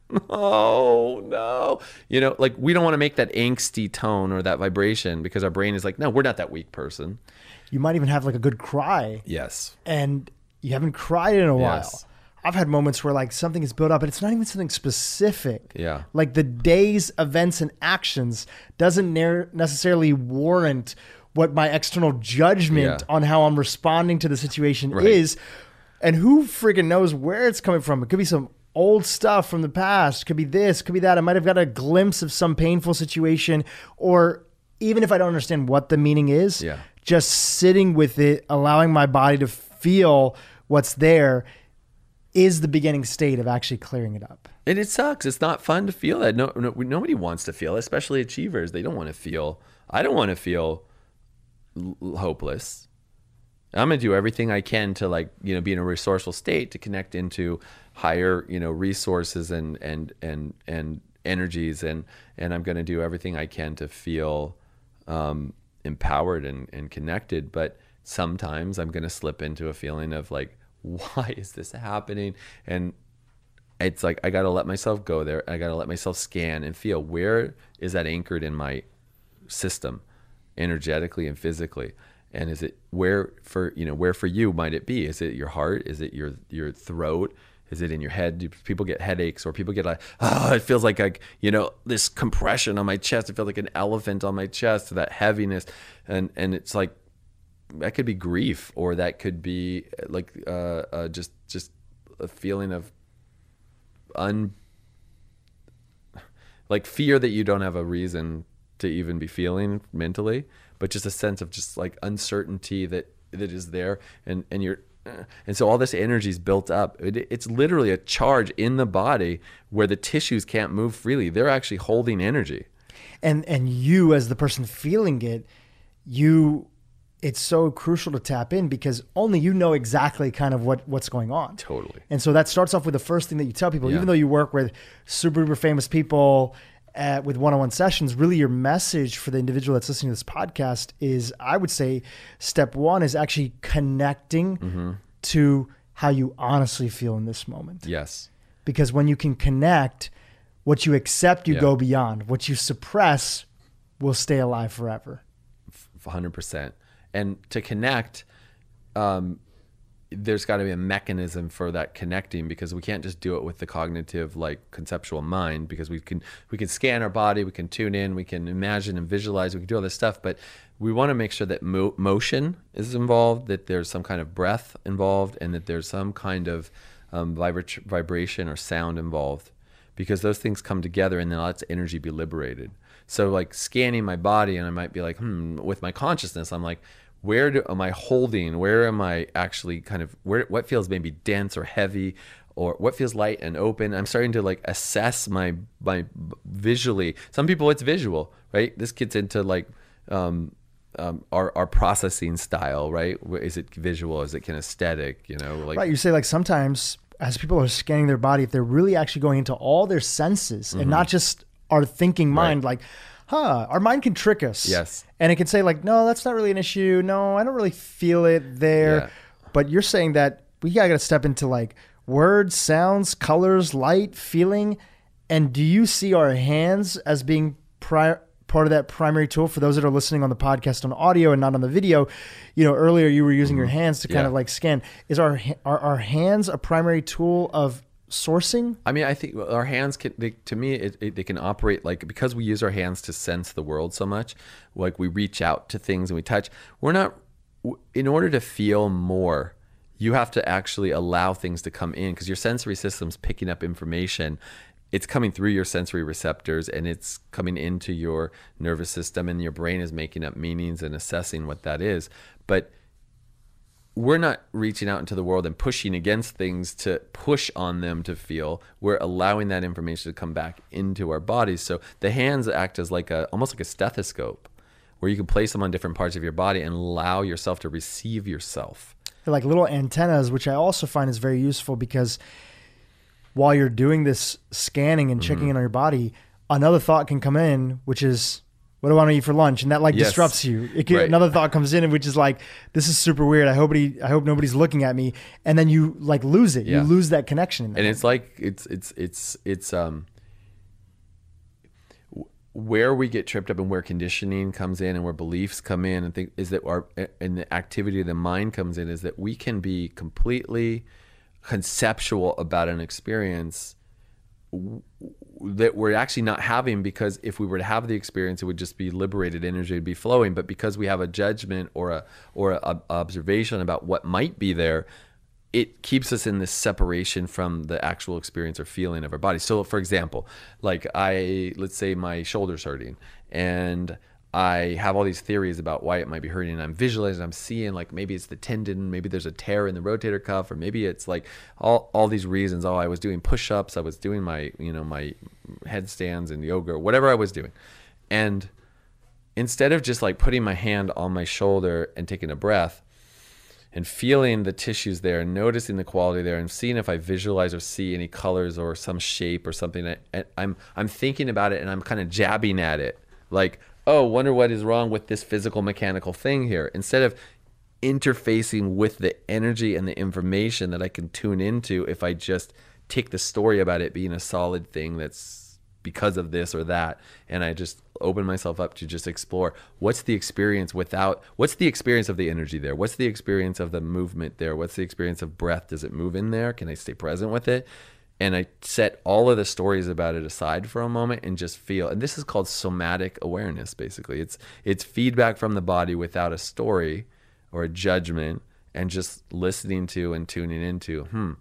no, no. You know, like we don't want to make that angsty tone or that vibration, because our brain is like, no, we're not that weak person. You might even have like a good cry. Yes. And you haven't cried in a while. Yes. I've had moments where like something is built up, and it's not even something specific. Yeah. Like the day's events and actions doesn't ne- necessarily warrant what my external judgment Yeah. on how I'm responding to the situation Right. is. And who freaking knows where it's coming from? It could be some old stuff from the past. Could be this, could be that. I might have got a glimpse of some painful situation, or even if I don't understand what the meaning is, yeah. just sitting with it, allowing my body to feel what's there is the beginning state of actually clearing it up. And it sucks. It's not fun to feel that. No, no, nobody wants to feel it, especially achievers. They don't want to feel, I don't want to feel l- hopeless. I'm going to do everything I can to, like, you know, be in a resourceful state to connect into higher, you know, resources and, and, and, and energies. And, and I'm going to do everything I can to feel um, empowered and, and connected. But sometimes I'm going to slip into a feeling of like, why is this happening? And it's like, I got to let myself go there. I got to let myself scan and feel, where is that anchored in my system, energetically and physically? And is it where for, you know, where for you might it be? Is it your heart? Is it your, your throat? Is it in your head? Do people get headaches, or people get like, oh, it feels like, like, you know, this compression on my chest. It feels like an elephant on my chest, that heaviness. And, and it's like, that could be grief, or that could be like uh, uh, just just a feeling of un like fear that you don't have a reason to even be feeling mentally, but just a sense of just like uncertainty that that is there, and and you're and so all this energy is built up. It, it's literally a charge in the body where the tissues can't move freely. They're actually holding energy, and and you as the person feeling it, you. It's so crucial to tap in, because only you know exactly kind of what, what's going on. Totally. And so that starts off with the first thing that you tell people, yeah. even though you work with super, super famous people at, with one-on-one sessions, really your message for the individual that's listening to this podcast is, I would say step one is actually connecting mm-hmm. to how you honestly feel in this moment. Yes. Because when you can connect, what you accept, you yeah. go beyond. What you suppress will stay alive forever. one hundred percent. And to connect, um, there's got to be a mechanism for that connecting, because we can't just do it with the cognitive, like conceptual mind, because we can we can scan our body, we can tune in, we can imagine and visualize, we can do all this stuff, but we want to make sure that mo- motion is involved, that there's some kind of breath involved, and that there's some kind of um, vibra- vibration or sound involved, because those things come together and then lets energy be liberated. So like scanning my body, and I might be like, hmm, with my consciousness, I'm like, where do, am I holding? Where am I actually kind of, where, what feels maybe dense or heavy, or what feels light and open? I'm starting to like assess my, my visually. Some people it's visual, right? This gets into like um, um, our, our processing style, right? Is it visual? Is it kinesthetic? You know, like, right. You say like sometimes as people are scanning their body, if they're really actually going into all their senses mm-hmm. and not just our thinking mind, right. like, huh, our mind can trick us. Yes. And it can say like, no, that's not really an issue. No, I don't really feel it there. Yeah. But you're saying that we got to step into like words, sounds, colors, light, feeling. And do you see our hands as being pri- part of that primary tool? For those that are listening on the podcast on audio and not on the video, you know, earlier you were using mm-hmm. your hands to kind yeah. of like scan. Is our, are our hands a primary tool of sourcing? I mean, I think our hands can, they, to me, it, it, they can operate like, because we use our hands to sense the world so much, like we reach out to things and we touch. We're not, in order to feel more, you have to actually allow things to come in, because your sensory system's picking up information. It's coming through your sensory receptors and it's coming into your nervous system, and your brain is making up meanings and assessing what that is. But we're not reaching out into the world and pushing against things to push on them to feel. We're allowing that information to come back into our bodies. So the hands act as like a, almost like a stethoscope, where you can place them on different parts of your body and allow yourself to receive yourself. They're like little antennas, which I also find is very useful, because while you're doing this scanning and checking mm-hmm. in on your body, another thought can come in, which is, what do I want to eat for lunch? And that like yes. disrupts you. It can, right. Another thought comes in, which is like, this is super weird. I hope he, I hope nobody's looking at me. And then you like lose it. Yeah. You lose that connection. In that and moment. It's like, it's, it's, it's, it's, um, where we get tripped up and where conditioning comes in and where beliefs come in, and think is that our, and the activity of the mind comes in, is that we can be completely conceptual about an experience that we're actually not having, because if we were to have the experience, it would just be liberated energy, would be flowing. But because we have a judgment or a or a, a observation about what might be there, it keeps us in this separation from the actual experience or feeling of our body. So for example, like I, let's say my shoulder's hurting and I have all these theories about why it might be hurting. And I'm visualizing, I'm seeing like maybe it's the tendon, maybe there's a tear in the rotator cuff, or maybe it's like all, all these reasons. Oh, I was doing push-ups, I was doing my, you know, my headstands and yoga, or whatever I was doing. And instead of just like putting my hand on my shoulder and taking a breath and feeling the tissues there and noticing the quality there and seeing if I visualize or see any colors or some shape or something, I, I'm, I'm thinking about it and I'm kind of jabbing at it. Like, oh, wonder what is wrong with this physical mechanical thing here. Instead of interfacing with the energy and the information that I can tune into if I just take the story about it being a solid thing that's because of this or that, and I just open myself up to just explore what's the experience without, what's the experience of the energy there? What's the experience of the movement there? What's the experience of breath? Does it move in there? Can I stay present with it? And I set all of the stories about it aside for a moment and just feel. And this is called somatic awareness, basically. It's it's feedback from the body without a story or a judgment, and just listening to and tuning into, hmm,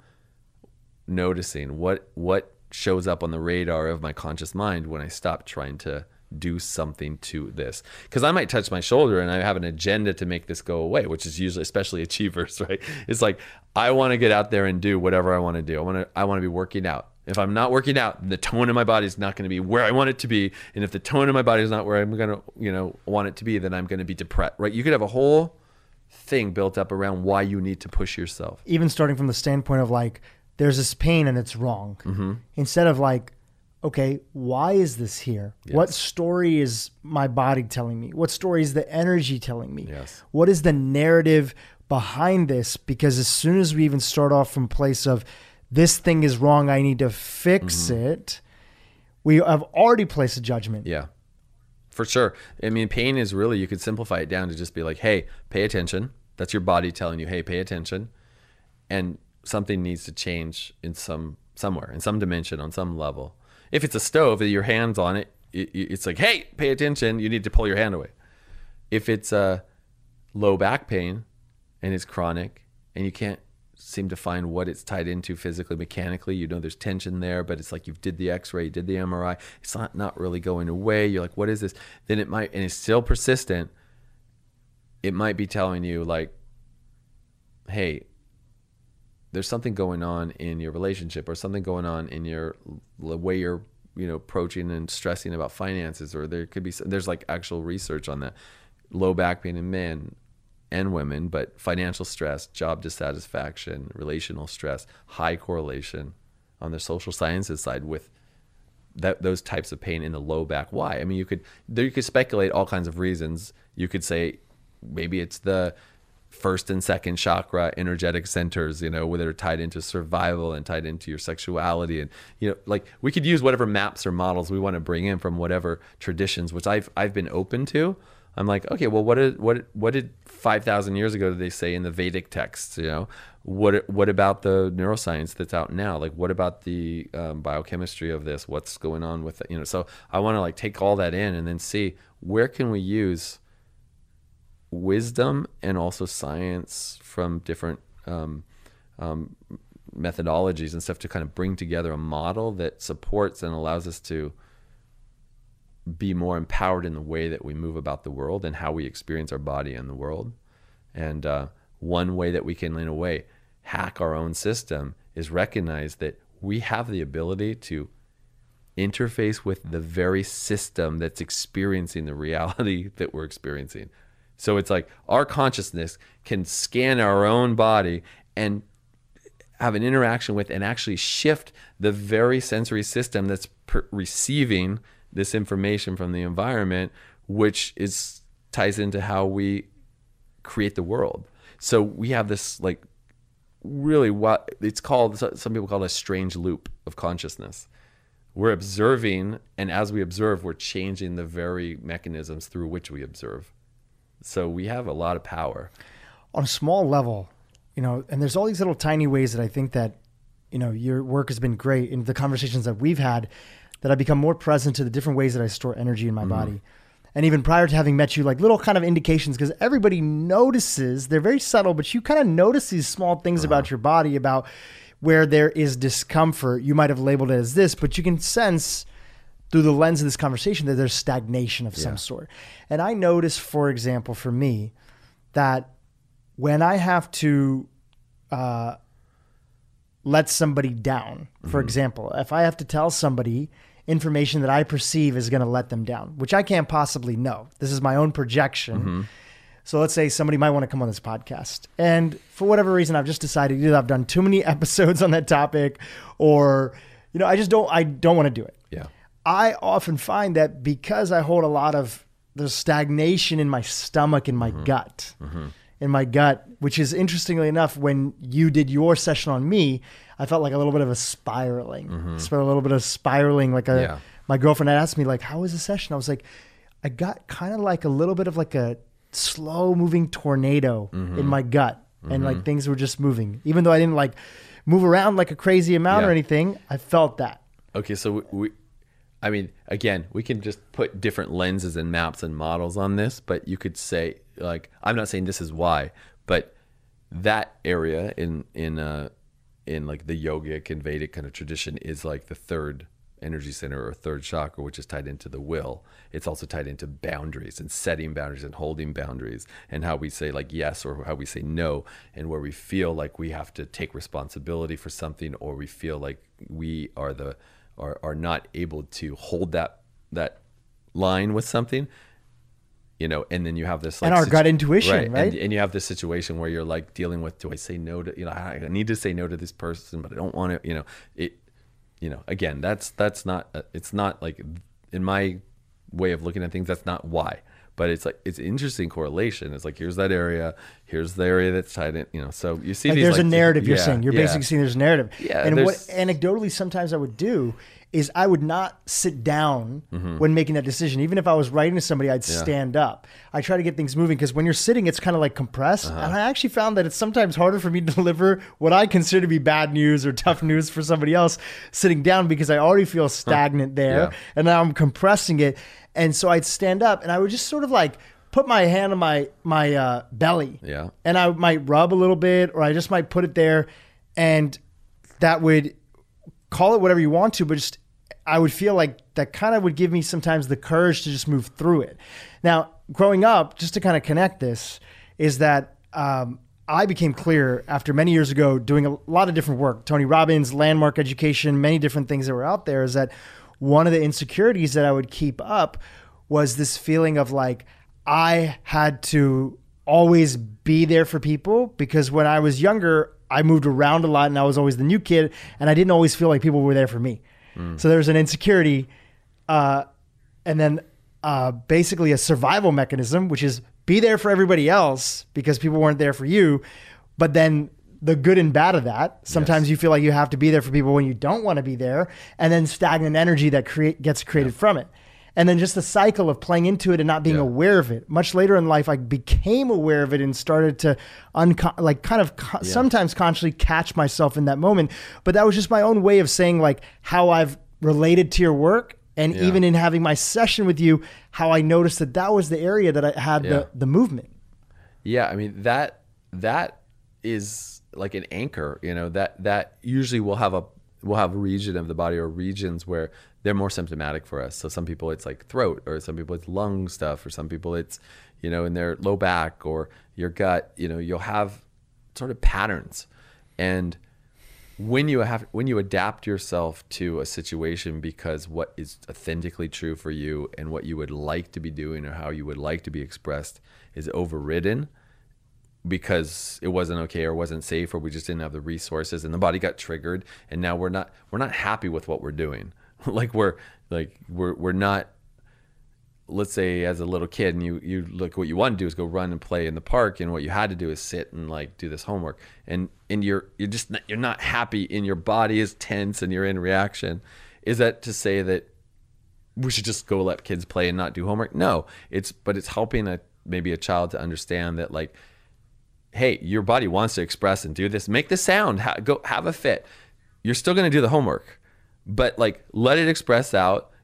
noticing what what shows up on the radar of my conscious mind when I stop trying to do something to this. Because I might touch my shoulder and I have an agenda to make this go away, which is usually, especially achievers, right? It's like, I want to get out there and do whatever I want to do. I want to, I want to be working out. If I'm not working out, the tone of my body is not going to be where I want it to be. And if the tone of my body is not where I'm going to, you know, want it to be, then I'm going to be depressed, right? You could have a whole thing built up around why you need to push yourself. Even starting from the standpoint of like, there's this pain and it's wrong. Mm-hmm. Instead of like, okay, why is this here? Yes. What story is my body telling me? What story is the energy telling me? Yes. What is the narrative behind this? Because as soon as we even start off from a place of this thing is wrong, I need to fix mm-hmm. it, we have already placed a judgment. Yeah, for sure. I mean, pain is really, you could simplify it down to just be like, hey, pay attention. That's your body telling you, hey, pay attention. And something needs to change in some somewhere, in some dimension, on some level. If it's a stove, your hand's on it, it, it's like, hey, pay attention. You need to pull your hand away. If it's a low back pain and it's chronic and you can't seem to find what it's tied into physically, mechanically, you know there's tension there, but it's like you did the x-ray, you did the M R I, it's not, not really going away. You're like, what is this? Then it might, and it's still persistent, it might be telling you like, hey, there's something going on in your relationship, or something going on in your the way you're, you know, approaching and stressing about finances, or there could be, there's like actual research on that. Low back pain in men and women, but financial stress, job dissatisfaction, relational stress, high correlation on the social sciences side with that, those types of pain in the low back. Why? I mean, you could, there you could speculate all kinds of reasons. You could say maybe it's the first and second chakra energetic centers, you know, where they're tied into survival and tied into your sexuality. And, you know, like we could use whatever maps or models we want to bring in from whatever traditions, which I've, I've been open to. I'm like, okay, well, what did, what, what did five thousand years ago did they say in the Vedic texts? You know, what, what about the neuroscience that's out now? Like, what about the um, biochemistry of this? What's going on with it? You know, so I want to like take all that in and then see where can we use wisdom and also science from different um, um, methodologies and stuff to kind of bring together a model that supports and allows us to be more empowered in the way that we move about the world and how we experience our body and the world. And uh, one way that we can, in a way, hack our own system is recognize that we have the ability to interface with the very system that's experiencing the reality that we're experiencing. So it's like our consciousness can scan our own body and have an interaction with and actually shift the very sensory system that's per- receiving this information from the environment, which is ties into how we create the world. So we have this like really what it's called, some people call it a strange loop of consciousness. We're observing, and as we observe, we're changing the very mechanisms through which we observe. So we have a lot of power. On a small level, you know, and there's all these little tiny ways that I think that, you know, your work has been great in the conversations that we've had, that I become more present to the different ways that I store energy in my mm-hmm. body. and even prior to having met you, like little kind of indications, because everybody notices, they're very subtle, but you kind of notice these small things uh-huh. about your body, about where there is discomfort. You might have labeled it as this, but you can sense through the lens of this conversation that there's stagnation of yeah. some sort. And I notice, for example, for me, that when I have to uh, let somebody down, for mm-hmm. example, if I have to tell somebody information that I perceive is going to let them down, which I can't possibly know. This is my own projection. Mm-hmm. So let's say somebody might want to come on this podcast, and for whatever reason, I've just decided either I've done too many episodes on that topic, or, you know, I just don't, I don't want to do it. Yeah. I often find that because I hold a lot of the stagnation in my stomach, in my mm-hmm. gut, mm-hmm. in my gut, which is interestingly enough, when you did your session on me, I felt like a little bit of a spiraling, mm-hmm. a little bit of spiraling. Like a, yeah. my girlfriend had asked me, like, how was the session? I was like, I got kind of like a little bit of like a slow moving tornado mm-hmm. in my gut. And mm-hmm. like things were just moving, even though I didn't like move around like a crazy amount yeah. or anything. I felt that. Okay. So we, we, I mean, again, we can just put different lenses and maps and models on this, but you could say, like, I'm not saying this is why, but that area in, in, uh, in like the yogic and Vedic kind of tradition is like the third energy center or third chakra, which is tied into the will. It's also tied into boundaries and setting boundaries and holding boundaries, and how we say like yes or how we say no, and where we feel like we have to take responsibility for something, or we feel like we are the are, are not able to hold that that line with something, you know. And then you have this like and our situ- gut intuition, right, right? And, and you have this situation where you're like dealing with, do I say no to, you know, I need to say no to this person, but I don't want to, you know, it. You know, again, that's that's not uh, it's not like, in my way of looking at things, that's not why, but it's like it's interesting correlation. It's like, here's that area, here's the area that's tied in, you know. So you see like these there's like, a narrative. You're yeah, saying you're yeah. basically saying there's a narrative. Yeah, and what anecdotally sometimes I would do is I would not sit down mm-hmm. when making that decision. Even if I was writing to somebody, I'd yeah. stand up. I try to get things moving, because when you're sitting, it's kind of like compressed. Uh-huh. And I actually found that it's sometimes harder for me to deliver what I consider to be bad news or tough news for somebody else sitting down, because I already feel stagnant huh. there. Yeah. And now I'm compressing it. And so I'd stand up and I would just sort of like put my hand on my, my uh, belly. Yeah. And I might rub a little bit, or I just might put it there, and that would, call it whatever you want to, but just I would feel like that kind of would give me sometimes the courage to just move through it. Now, growing up, just to kind of connect this, is that um, I became clear after many years ago doing a lot of different work, Tony Robbins, landmark education, many different things that were out there, is that one of the insecurities that I would keep up was this feeling of like I had to always be there for people, because when I was younger, I moved around a lot and I was always the new kid, and I didn't always feel like people were there for me. Mm. So there's an insecurity, uh, and then uh, basically a survival mechanism, which is be there for everybody else because people weren't there for you. But then the good and bad of that, sometimes yes. you feel like you have to be there for people when you don't want to be there, and then stagnant energy that create gets created yeah. from it. And then just the cycle of playing into it and not being yeah. aware of it. Much later in life, I became aware of it and started to unco- like kind of co- yeah. sometimes consciously catch myself in that moment. But that was just my own way of saying like how I've related to your work. And yeah. even in having my session with you, how I noticed that that was the area that I had yeah. the, the movement. Yeah. I mean, that, that is like an anchor, you know, that, that usually will have a, we'll have a region of the body or regions where they're more symptomatic for us. So some people it's like throat, or some people it's lung stuff, or some people it's, you know, in their low back or your gut, you know, you'll have sort of patterns. And when you have, when you adapt yourself to a situation because what is authentically true for you and what you would like to be doing or how you would like to be expressed is overridden because it wasn't okay or wasn't safe, or we just didn't have the resources and the body got triggered, and now we're not, we're not happy with what we're doing. like we're like we're we're not, let's say as a little kid and you you look, what you want to do is go run and play in the park, and what you had to do is sit and like do this homework, and and you're you're just not, you're not happy, and your body is tense and you're in reaction. Is that to say that we should just go let kids play and not do homework? No, it's but it's helping a maybe a child to understand that like, hey, your body wants to express and do this, make the sound, ha- go have a fit, you're still going to do the homework, but like let it express out.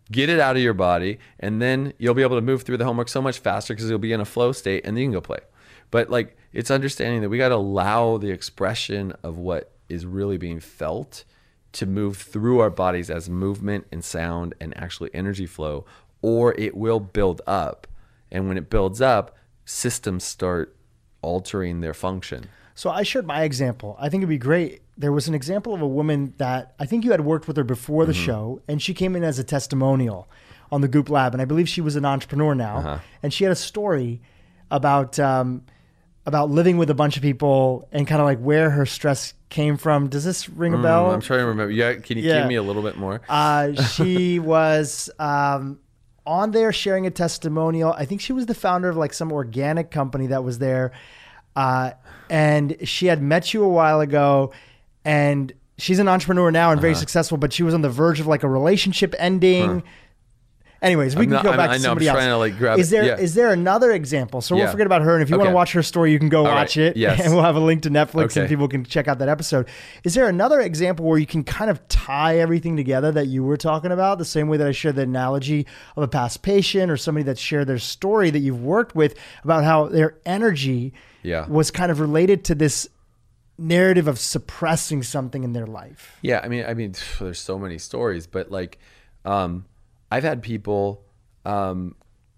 get it out of your body, and then you'll be able to move through the homework so much faster because you'll be in a flow state, and then you can go play. But like, it's understanding that we got to allow the expression of what is really being felt to move through our bodies as movement and sound and actually energy flow, or it will build up. And when it builds up, systems start altering their function. So I shared my example. I think it'd be great. There was an example of a woman that I think you had worked with her before the mm-hmm. show, and she came in as a testimonial on the Goop Lab. And I believe she was an entrepreneur now. Uh-huh. And she had a story about um, about living with a bunch of people and kind of like where her stress came from. Does this ring a mm, bell? I'm trying to remember. Yeah, can you yeah. give me a little bit more? Uh, she was um, on there sharing a testimonial. I think she was the founder of like some organic company that was there. Uh, and she had met you a while ago, and she's an entrepreneur now and very uh-huh. successful, but she was on the verge of like a relationship ending. Huh. Anyways, we I'm can not, go back I'm, to somebody I know, else. I'm trying to like grab is there it. Yeah. is there another example? So yeah. we'll forget about her, and if you okay. want to watch her story, you can go All watch right. it. Yes. And we'll have a link to Netflix, okay. and people can check out that episode. Is there another example where you can kind of tie everything together that you were talking about, the same way that I shared the analogy of a past patient or somebody that shared their story that you've worked with about how their energy yeah. was kind of related to this narrative of suppressing something in their life? Yeah, I mean, I mean, there's so many stories, but like, um, I've had people. Um,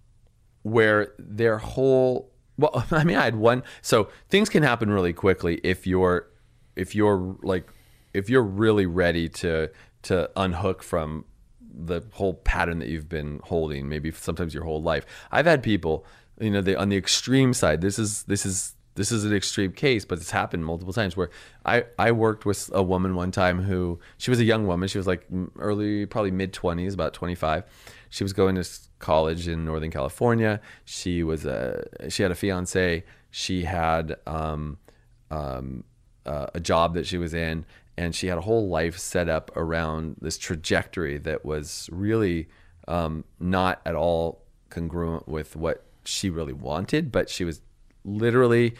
where their whole, well, I mean, I had one, so things can happen really quickly if you're, if you're like, if you're really ready to, to unhook from the whole pattern that you've been holding, maybe sometimes your whole life. I've had people, you know, they, on the extreme side, this is, this is, this is an extreme case, but it's happened multiple times where I, I worked with a woman one time who, she was a young woman. She was like early, probably mid twenties, about twenty-five. She was going to college in Northern California. She was a, she had a fiance. She had um, um, uh, a job that she was in, and she had a whole life set up around this trajectory that was really um, not at all congruent with what she really wanted, but she was literally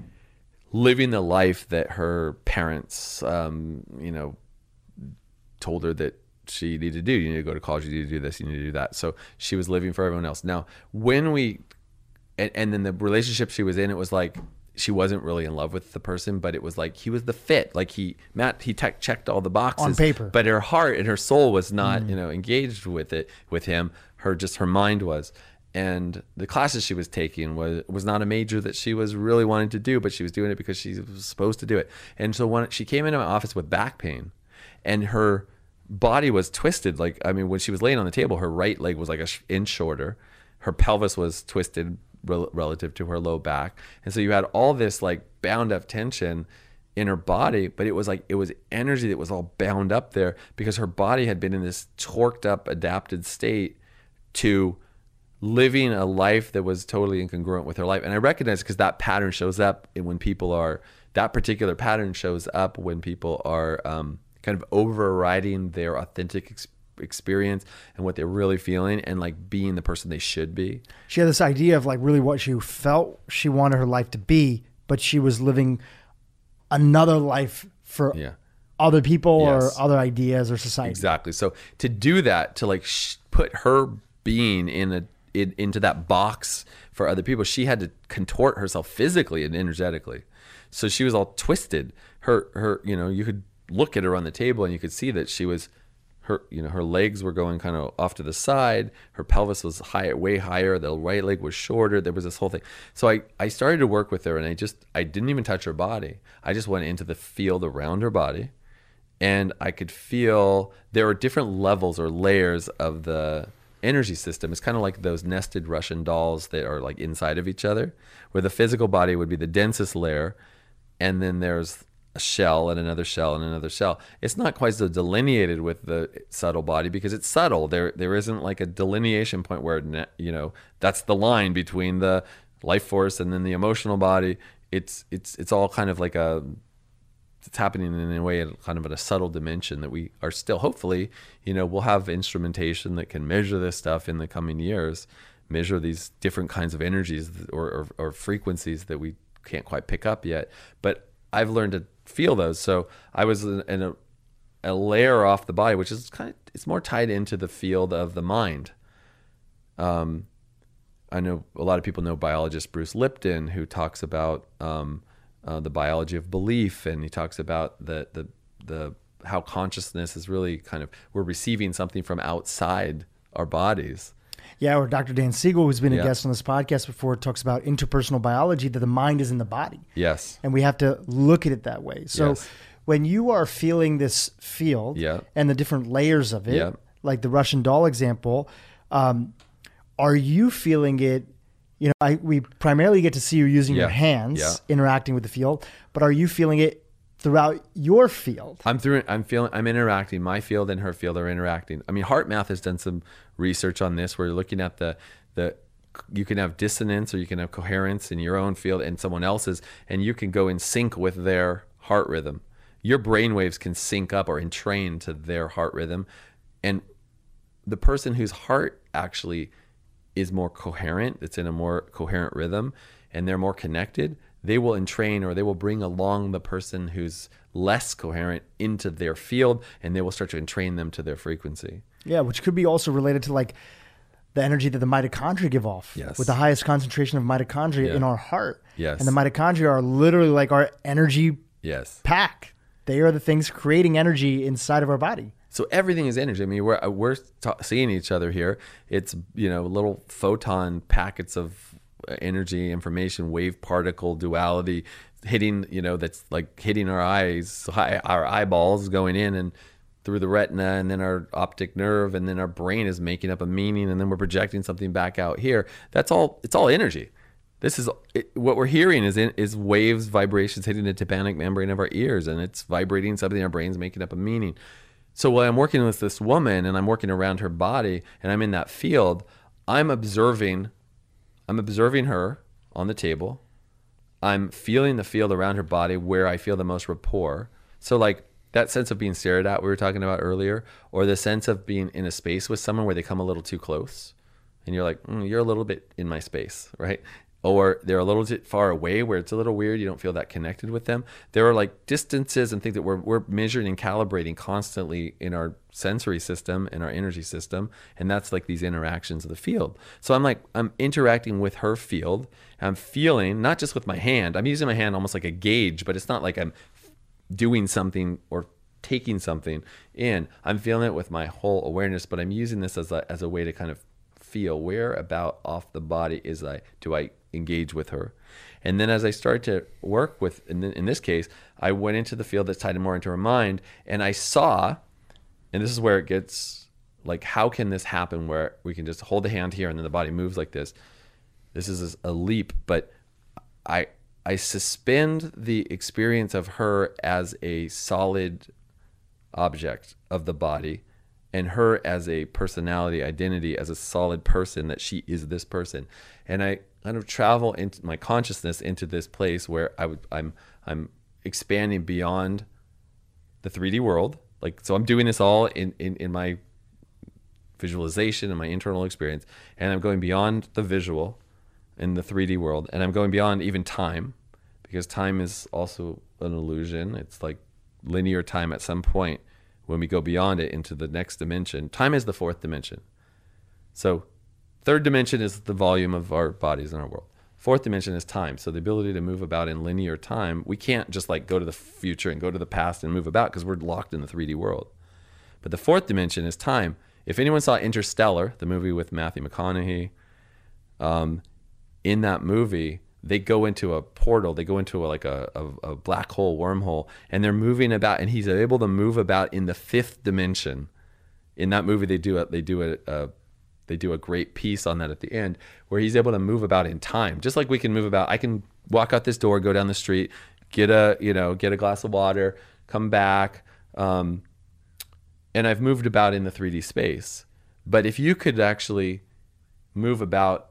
living the life that her parents, um, you know, told her that she needed to do. You need to go to college, you need to do this, you need to do that. So she was living for everyone else. Now, when we, and, and then the relationship she was in, it was like, she wasn't really in love with the person, but it was like, he was the fit. Like he, Matt, he tech checked all the boxes. On paper. But her heart and her soul was not, mm. you know, engaged with it, with him. Her, just her mind was. And the classes she was taking was was not a major that she was really wanting to do, but she was doing it because she was supposed to do it. And so when she came into my office with back pain, and her body was twisted, like, I mean, when she was laying on the table, her right leg was like an inch shorter. Her pelvis was twisted rel- relative to her low back. And so you had all this like bound up tension in her body, but it was like, it was energy that was all bound up there because her body had been in this torqued up, adapted state to living a life that was totally incongruent with her life. And I recognize because that pattern shows up when people are, that particular pattern shows up when people are um, kind of overriding their authentic ex- experience and what they're really feeling and like being the person they should be. She had this idea of like really what she felt she wanted her life to be, but she was living another life for yeah. other people yes. or other ideas or society. Exactly. So to do that, to like sh- put her being in a in, into that box for other people, she had to contort herself physically and energetically. So she was all twisted. Her her you know, you could look at her on the table and you could see that she was her you know her legs were going kind of off to the side. Her pelvis was high, way higher. The right leg was shorter. There was this whole thing. So I I started to work with her, and I just I didn't even touch her body. I just went into the field around her body, and I could feel there were different levels or layers of the energy system. It's kind of like those nested Russian dolls that are like inside of each other, where the physical body would be the densest layer, and then there's a shell and another shell and another shell. It's not quite so delineated with the subtle body because it's subtle. There there isn't like a delineation point where, you know, that's the line between the life force and then the emotional body. It's it's it's all kind of like a it's happening in a way, kind of at a subtle dimension that we are still, hopefully, you know, we'll have instrumentation that can measure this stuff in the coming years, measure these different kinds of energies or, or, or frequencies that we can't quite pick up yet. But I've learned to feel those. So I was in a, a layer off the body, which is kind of, it's more tied into the field of the mind. Um, I know a lot of people know biologist Bruce Lipton, who talks about um, uh, the biology of belief, and he talks about the the the how consciousness is really kind of, we're receiving something from outside our bodies. Yeah, or Doctor Dan Siegel, who's been a Yeah. guest on this podcast before, talks about interpersonal biology, that the mind is in the body. Yes. And we have to look at it that way. So Yes. when you are feeling this field Yeah. and the different layers of it, Yeah. like the Russian doll example, um, are you feeling it? You know, I, we primarily get to see you using Yeah. your hands, Yeah. interacting with the field, but are you feeling it throughout your field? I'm through. I'm feeling. I'm interacting. My field and her field are interacting. I mean, HeartMath has done some research on this. Where you're looking at the the. You can have dissonance or you can have coherence in your own field and someone else's, and you can go in sync with their heart rhythm. Your brain waves can sync up or entrain to their heart rhythm, and the person whose heart actually is more coherent, it's in a more coherent rhythm, and they're more connected, they will entrain or they will bring along the person who's less coherent into their field, and they will start to entrain them to their frequency. Yeah, which could be also related to like the energy that the mitochondria give off. Yes. With the highest concentration of mitochondria Yeah. in our heart. Yes. And the mitochondria are literally like our energy Yes. pack. They are the things creating energy inside of our body. So everything is energy. I mean, we're we're ta- seeing each other here. It's, you know, little photon packets of energy, information, wave particle duality hitting, you know, that's like hitting our eyes, hi- our eyeballs going in and through the retina, and then our optic nerve, and then our brain is making up a meaning, and then we're projecting something back out here. That's all. It's all energy. This is it, what we're hearing is in, is waves, vibrations hitting the tympanic membrane of our ears, and it's vibrating something in our brains, making up a meaning. So while I'm working with this woman and I'm working around her body and I'm in that field, I'm observing, I'm observing her on the table. I'm feeling the field around her body where I feel the most rapport. So like that sense of being stared at we were talking about earlier, or the sense of being in a space with someone where they come a little too close and you're like, mm, you're a little bit in my space, right? Or they're a little bit far away where it's a little weird. You don't feel that connected with them. There are like distances and things that we're, we're measuring and calibrating constantly in our sensory system and our energy system. And that's like these interactions of the field. So I'm like, I'm interacting with her field. I'm feeling, not just with my hand, I'm using my hand almost like a gauge, but it's not like I'm doing something or taking something in. I'm feeling it with my whole awareness, but I'm using this as a, as a way to kind of feel where about off the body is I, do I engage with her. And then as I start to work with, in, in this case, I went into the field that's tied more into her mind, and I saw, and this is where it gets like, how can this happen where we can just hold the hand here and then the body moves like this? This is a leap, but I I suspend the experience of her as a solid object of the body and her as a personality identity, as a solid person, that she is this person. And I kind of travel into my consciousness into this place where I would, I'm I'm expanding beyond the three D world. Like, so I'm doing this all in, in, in my visualization and my internal experience, and I'm going beyond the visual in the three D world, and I'm going beyond even time, because time is also an illusion. It's like linear time at some point. When we go beyond it into the next dimension, time is the fourth dimension. So third dimension is the volume of our bodies in our world. Fourth dimension is time. So the ability to move about in linear time, we can't just like go to the future and go to the past and move about because we're locked in the three D world. But the fourth dimension is time. If anyone saw Interstellar, the movie with Matthew McConaughey, um, in that movie, they go into a portal, they go into a, like a, a, a black hole wormhole, and they're moving about, and he's able to move about in the fifth dimension. In that movie, they do a, they do a, a they do a great piece on that at the end, where he's able to move about in time, just like we can move about. I can walk out this door, go down the street, get a you know get a glass of water, come back, um, and I've moved about in the three D space. But if you could actually move about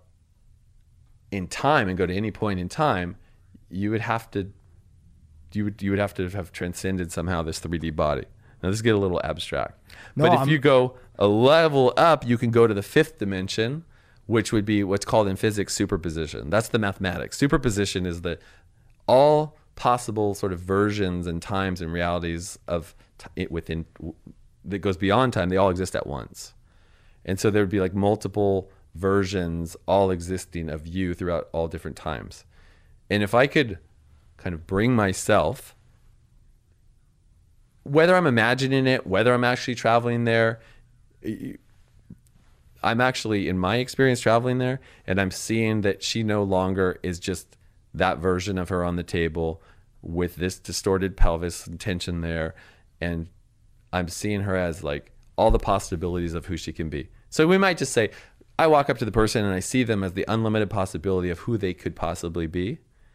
in time and go to any point in time, you would have to you would you would have to have transcended somehow this three D body. Now this is get a little abstract. No, but if I'm- you go a level up, you can go to the fifth dimension, which would be what's called in physics superposition. That's the mathematics. Superposition is the all possible sort of versions and times and realities of it within that goes beyond time. They all exist at once. And so there would be like multiple versions all existing of you throughout all different times. And if I could kind of bring myself, whether I'm imagining it, whether I'm actually traveling there, I'm actually, in my experience, traveling there, and I'm seeing that she no longer is just that version of her on the table with this distorted pelvis and tension there. And I'm seeing her as like all the possibilities of who she can be. So we might just say, I walk up to the person and I see them as the unlimited possibility of who they could possibly be.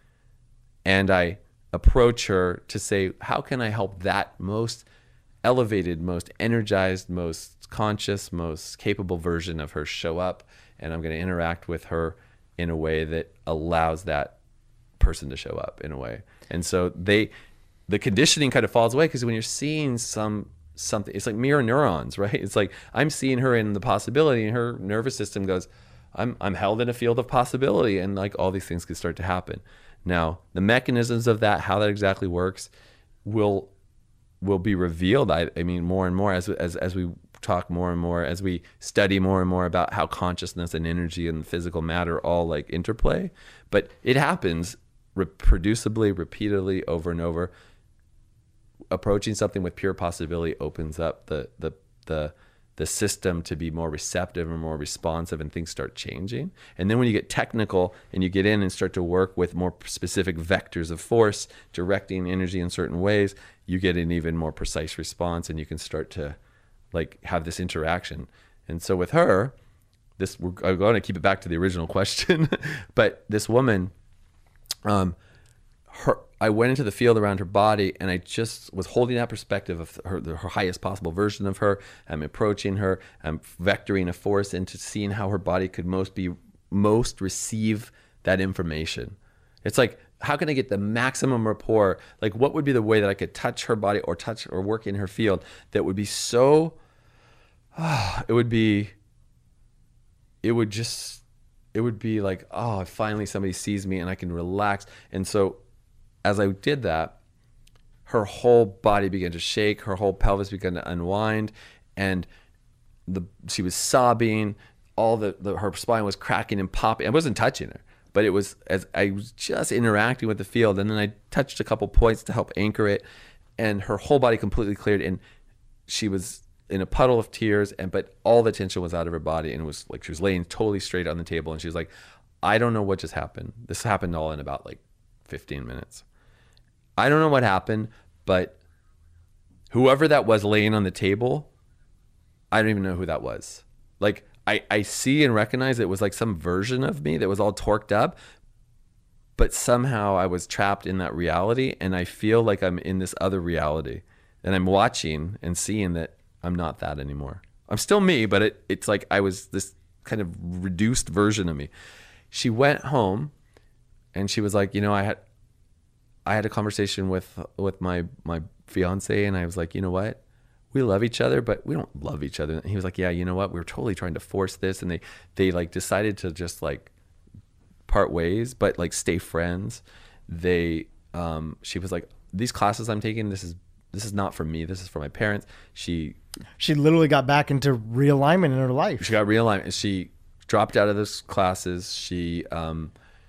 And I approach her to say, how can I help that most elevated, most energized, most conscious, most capable version of her show up? And I'm going to interact with her in a way that allows that person to show up in a way. And so they, the conditioning kind of falls away, because when you're seeing some something, it's like mirror neurons, right? It's like I'm seeing her in the possibility, and her nervous system goes, I'm I'm held in a field of possibility, and like all these things could start to happen. Now, the mechanisms of that, how that exactly works, will will be revealed. I, I mean, more and more as as as we talk more and more, as we study more and more about how consciousness and energy and physical matter all like interplay. But it happens reproducibly, repeatedly, over and over. Approaching something with pure possibility opens up the the the the system to be more receptive and more responsive, and things start changing. And then when you get technical and you get in and start to work with more specific vectors of force, directing energy in certain ways, you get an even more precise response, and you can start to like have this interaction. And so with her, this, we're I'm going to keep it back to the original question, but this woman, um, her, I went into the field around her body, and I just was holding that perspective of her, her highest possible version of her. I'm approaching her. I'm vectoring a force into seeing how her body could most be most receive that information. It's like, how can I get the maximum rapport? Like, what would be the way that I could touch her body or touch or work in her field that would be so, oh, it would be, it would just, it would be like, oh, finally somebody sees me and I can relax. And so as I did that, her whole body began to shake, her whole pelvis began to unwind, and the she was sobbing, all the, the her spine was cracking and popping. I wasn't touching her, but it was as I was just interacting with the field, and then I touched a couple points to help anchor it, and her whole body completely cleared, and she was in a puddle of tears, and but all the tension was out of her body, and it was like she was laying totally straight on the table, and she was like, I don't know what just happened. This happened all in about like fifteen minutes. I don't know what happened, but whoever that was laying on the table, I don't even know who that was. Like, I, I see and recognize it was like some version of me that was all torqued up, but somehow I was trapped in that reality, and I feel like I'm in this other reality, and I'm watching and seeing that I'm not that anymore. I'm still me, but it, it's like I was this kind of reduced version of me. She went home, and she was like, you know, I had I had a conversation with with my my fiance, and I was like, you know what? We love each other, but we don't love each other. And he was like, yeah, you know what? We were totally trying to force this, and they they like decided to just like part ways, but like stay friends. They um she was like, these classes I'm taking, this is this is not for me. This is for my parents. She she literally got back into realignment in her life. She got realignment. She dropped out of those classes. She um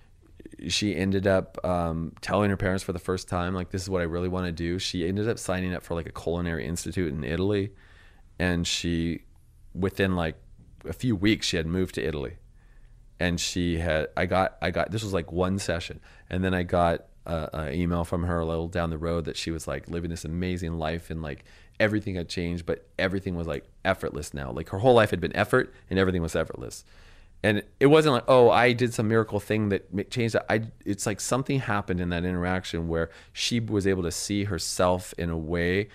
She ended up um, telling her parents for the first time, like, this is what I really want to do. She ended up signing up for like a culinary institute in Italy. And she, within like a few weeks, she had moved to Italy. And she had, I got, I got, this was like one session. And then I got an email from her a little down the road that she was like living this amazing life, and like everything had changed, but everything was like effortless now. Like her whole life had been effort, and everything was effortless. And it wasn't like, oh, I did some miracle thing that changed that. I, it's like something happened in that interaction where she was able to see herself in a way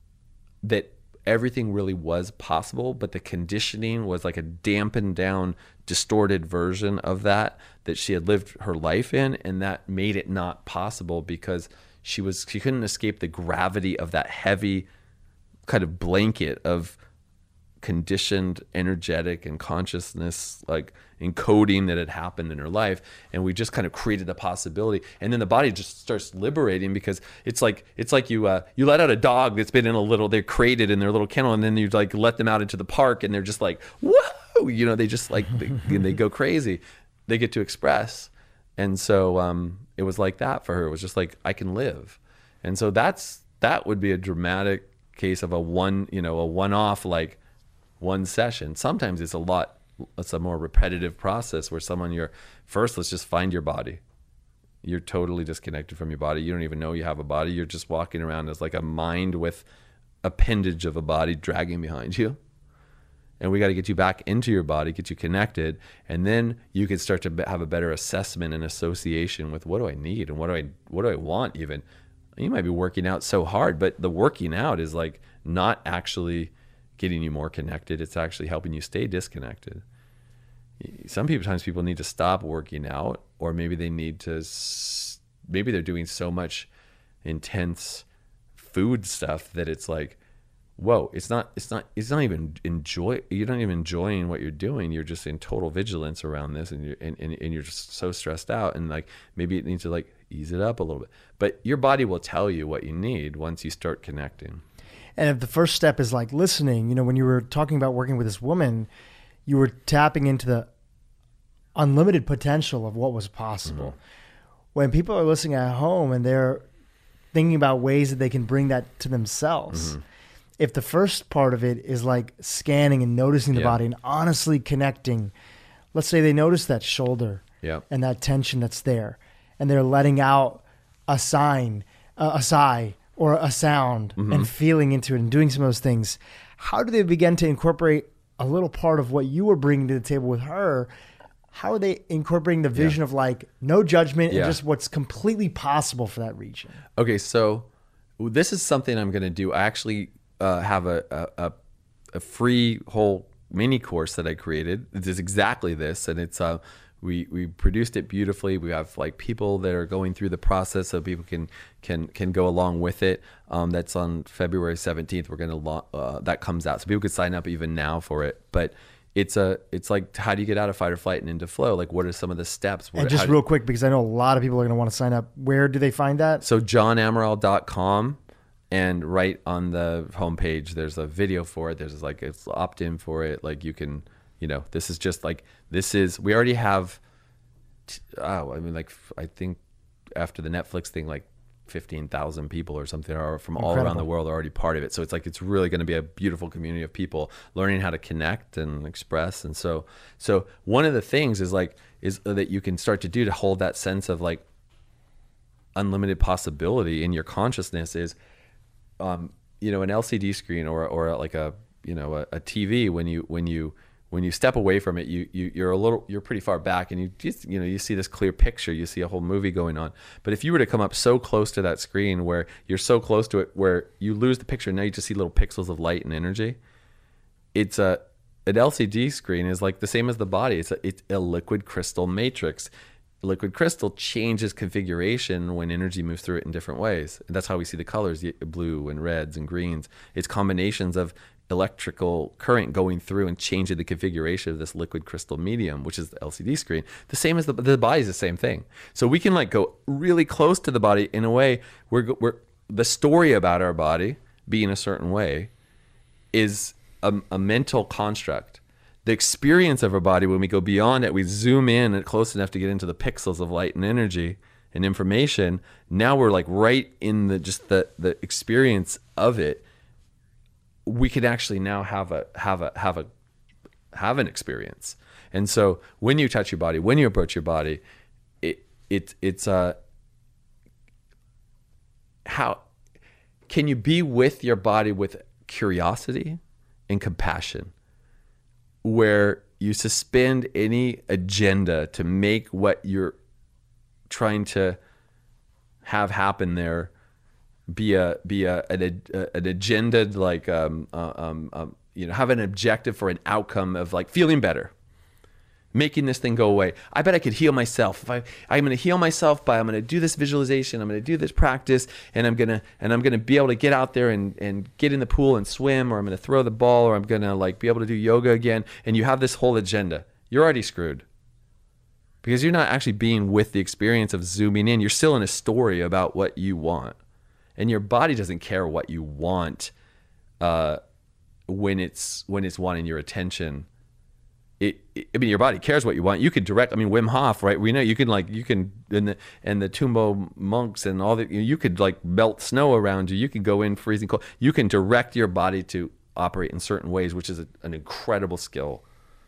that everything really was possible, but the conditioning was like a dampened down, distorted version of that that she had lived her life in, and that made it not possible because she was she couldn't escape the gravity of that heavy kind of blanket of conditioned energetic and consciousness like encoding that had happened in her life, and we just kind of created the possibility, and then the body just starts liberating, because it's like it's like you uh you let out a dog that's been in a little, they're created in their little kennel, and then you like let them out into the park, and they're just like, whoa, you know, they just like they, they go crazy, they get to express. And so um it was like that for her. It was just like, I can live. And so that's that would be a dramatic case of a one, you know, a one-off, like one session. Sometimes it's a lot, it's a more repetitive process where someone, you're first, let's just find your body. You're totally disconnected from your body. You don't even know you have a body. You're just walking around as like a mind with appendage of a body dragging behind you. And we got to get you back into your body, get you connected, and then you can start to have a better assessment and association with, what do I need and what do I what do I want even. You might be working out so hard, but the working out is like not actually getting you more connected. It's actually helping you stay disconnected. Some people, times people need to stop working out, or maybe they need to, maybe they're doing so much intense food stuff that it's like, whoa, it's not, it's not, it's not even enjoy, you're not even enjoying what you're doing. You're just in total vigilance around this, and you're, and, and, and you're just so stressed out, and like, maybe it needs to like ease it up a little bit, but your body will tell you what you need once you start connecting. And if the first step is like listening, you know, when you were talking about working with this woman, you were tapping into the unlimited potential of what was possible. Mm-hmm. When people are listening at home and they're thinking about ways that they can bring that to themselves, mm-hmm. if the first part of it is like scanning and noticing the yeah. body and honestly connecting, let's say they notice that shoulder yeah. and that tension that's there, and they're letting out a sign, uh, a sigh, or a sound, mm-hmm. and feeling into it and doing some of those things, how do they begin to incorporate a little part of what you were bringing to the table with her? How are they incorporating the vision yeah. of like no judgment yeah. and just what's completely possible for that region? Okay, so this is something I'm going to do. I actually uh, have a, a a free whole mini course that I created. It is exactly this, and it's uh we we produced it beautifully. We have like people that are going through the process, so people can can can go along with it. Um, that's on February seventeenth. We're gonna lo- uh, that comes out, so people could sign up even now for it. But it's a it's like, how do you get out of fight or flight and into flow? Like, what are some of the steps? What, and just real quick, because I know a lot of people are gonna want to sign up. Where do they find that? So john amaral dot com, and right on the homepage there's a video for it. There's like, it's opt in for it. Like, you can, you know, this is just like, this is, we already have, oh, I mean, like, I think after the Netflix thing, like fifteen thousand people or something are from all Incredible. Around the world are already part of it. So it's like, it's really going to be a beautiful community of people learning how to connect and express. And so, so one of the things is like, is that you can start to do to hold that sense of like unlimited possibility in your consciousness is, um, you know, an L C D screen or, or like a, you know, a, a T V, when you, when you, when you step away from it, you, you, you're a little, you're pretty far back, and you just, you know, you see this clear picture, you see a whole movie going on. But if you were to come up so close to that screen where you're so close to it, where you lose the picture, now you just see little pixels of light and energy. It's a, an L C D screen is like the same as the body. It's a, it's a liquid crystal matrix. Liquid crystal changes configuration when energy moves through it in different ways. And that's how we see the colors, blue and reds and greens. It's combinations of electrical current going through and changing the configuration of this liquid crystal medium, which is the L C D screen. The same as the, the body is the same thing. So we can like go really close to the body in a way where we're, the story about our body being a certain way is a, a mental construct. The experience of our body, when we go beyond it, we zoom in and close enough to get into the pixels of light and energy and information. Now we're like right in the just the the experience of it. We could actually now have a have a have a have an experience. And so when you touch your body, when you approach your body, it it it's uh how can you be with your body with curiosity and compassion, where you suspend any agenda to make what you're trying to have happen there be a be a an, an agenda, like um, uh, um um you know, have an objective for an outcome of like feeling better, making this thing go away. I bet I could heal myself. If I, I'm going to heal myself by, I'm going to do this visualization, I'm going to do this practice, and I'm going to, and I'm going to be able to get out there and, and get in the pool and swim, or I'm going to throw the ball, or I'm going to like be able to do yoga again. And you have this whole agenda. You're already screwed. Because you're not actually being with the experience of zooming in. You're still in a story about what you want. And your body doesn't care what you want uh, when it's when it's wanting your attention. It, it, I mean, your body cares what you want. You could direct. I mean, Wim Hof, right? We know you can like you can and the and the Tumbo monks and all that. You could like melt snow around you. You can go in freezing cold. You can direct your body to operate in certain ways, which is a, an incredible skill.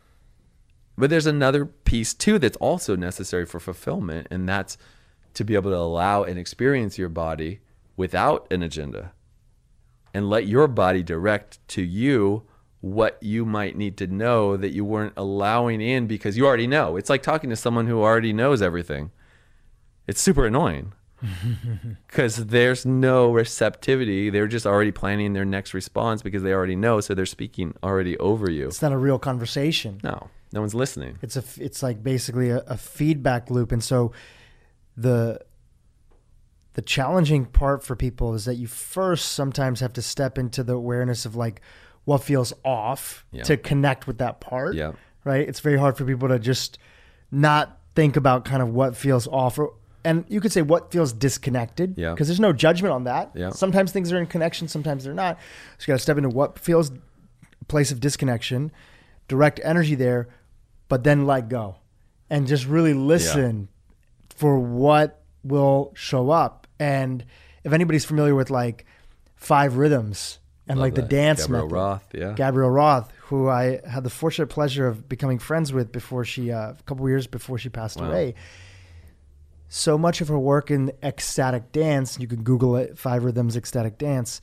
But there's another piece too that's also necessary for fulfillment, and that's to be able to allow and experience your body without an agenda, and let your body direct to you what you might need to know that you weren't allowing in because you already know. It's like talking to someone who already knows everything. It's super annoying because there's no receptivity. They're just already planning their next response because they already know, so they're speaking already over you. It's not a real conversation. No, no one's listening. It's a, it's like basically a, a feedback loop. And so the, the challenging part for people is that you first sometimes have to step into the awareness of like what feels off yeah. to connect with that part. Yeah. Right. It's very hard for people to just not think about kind of what feels off, or, and you could say what feels disconnected. Yeah. Because there's no judgment on that. Yeah. Sometimes things are in connection, sometimes they're not. So you got to step into what feels a place of disconnection, direct energy there, but then let go and just really listen yeah. for what will show up. And if anybody's familiar with like five rhythms and Love like that. the dance Gabrielle method, Roth, yeah. Gabrielle Roth, who I had the fortunate pleasure of becoming friends with before she, uh, a couple of years before she passed Wow. away. So much of her work in ecstatic dance, you can Google it, Five Rhythms Ecstatic Dance,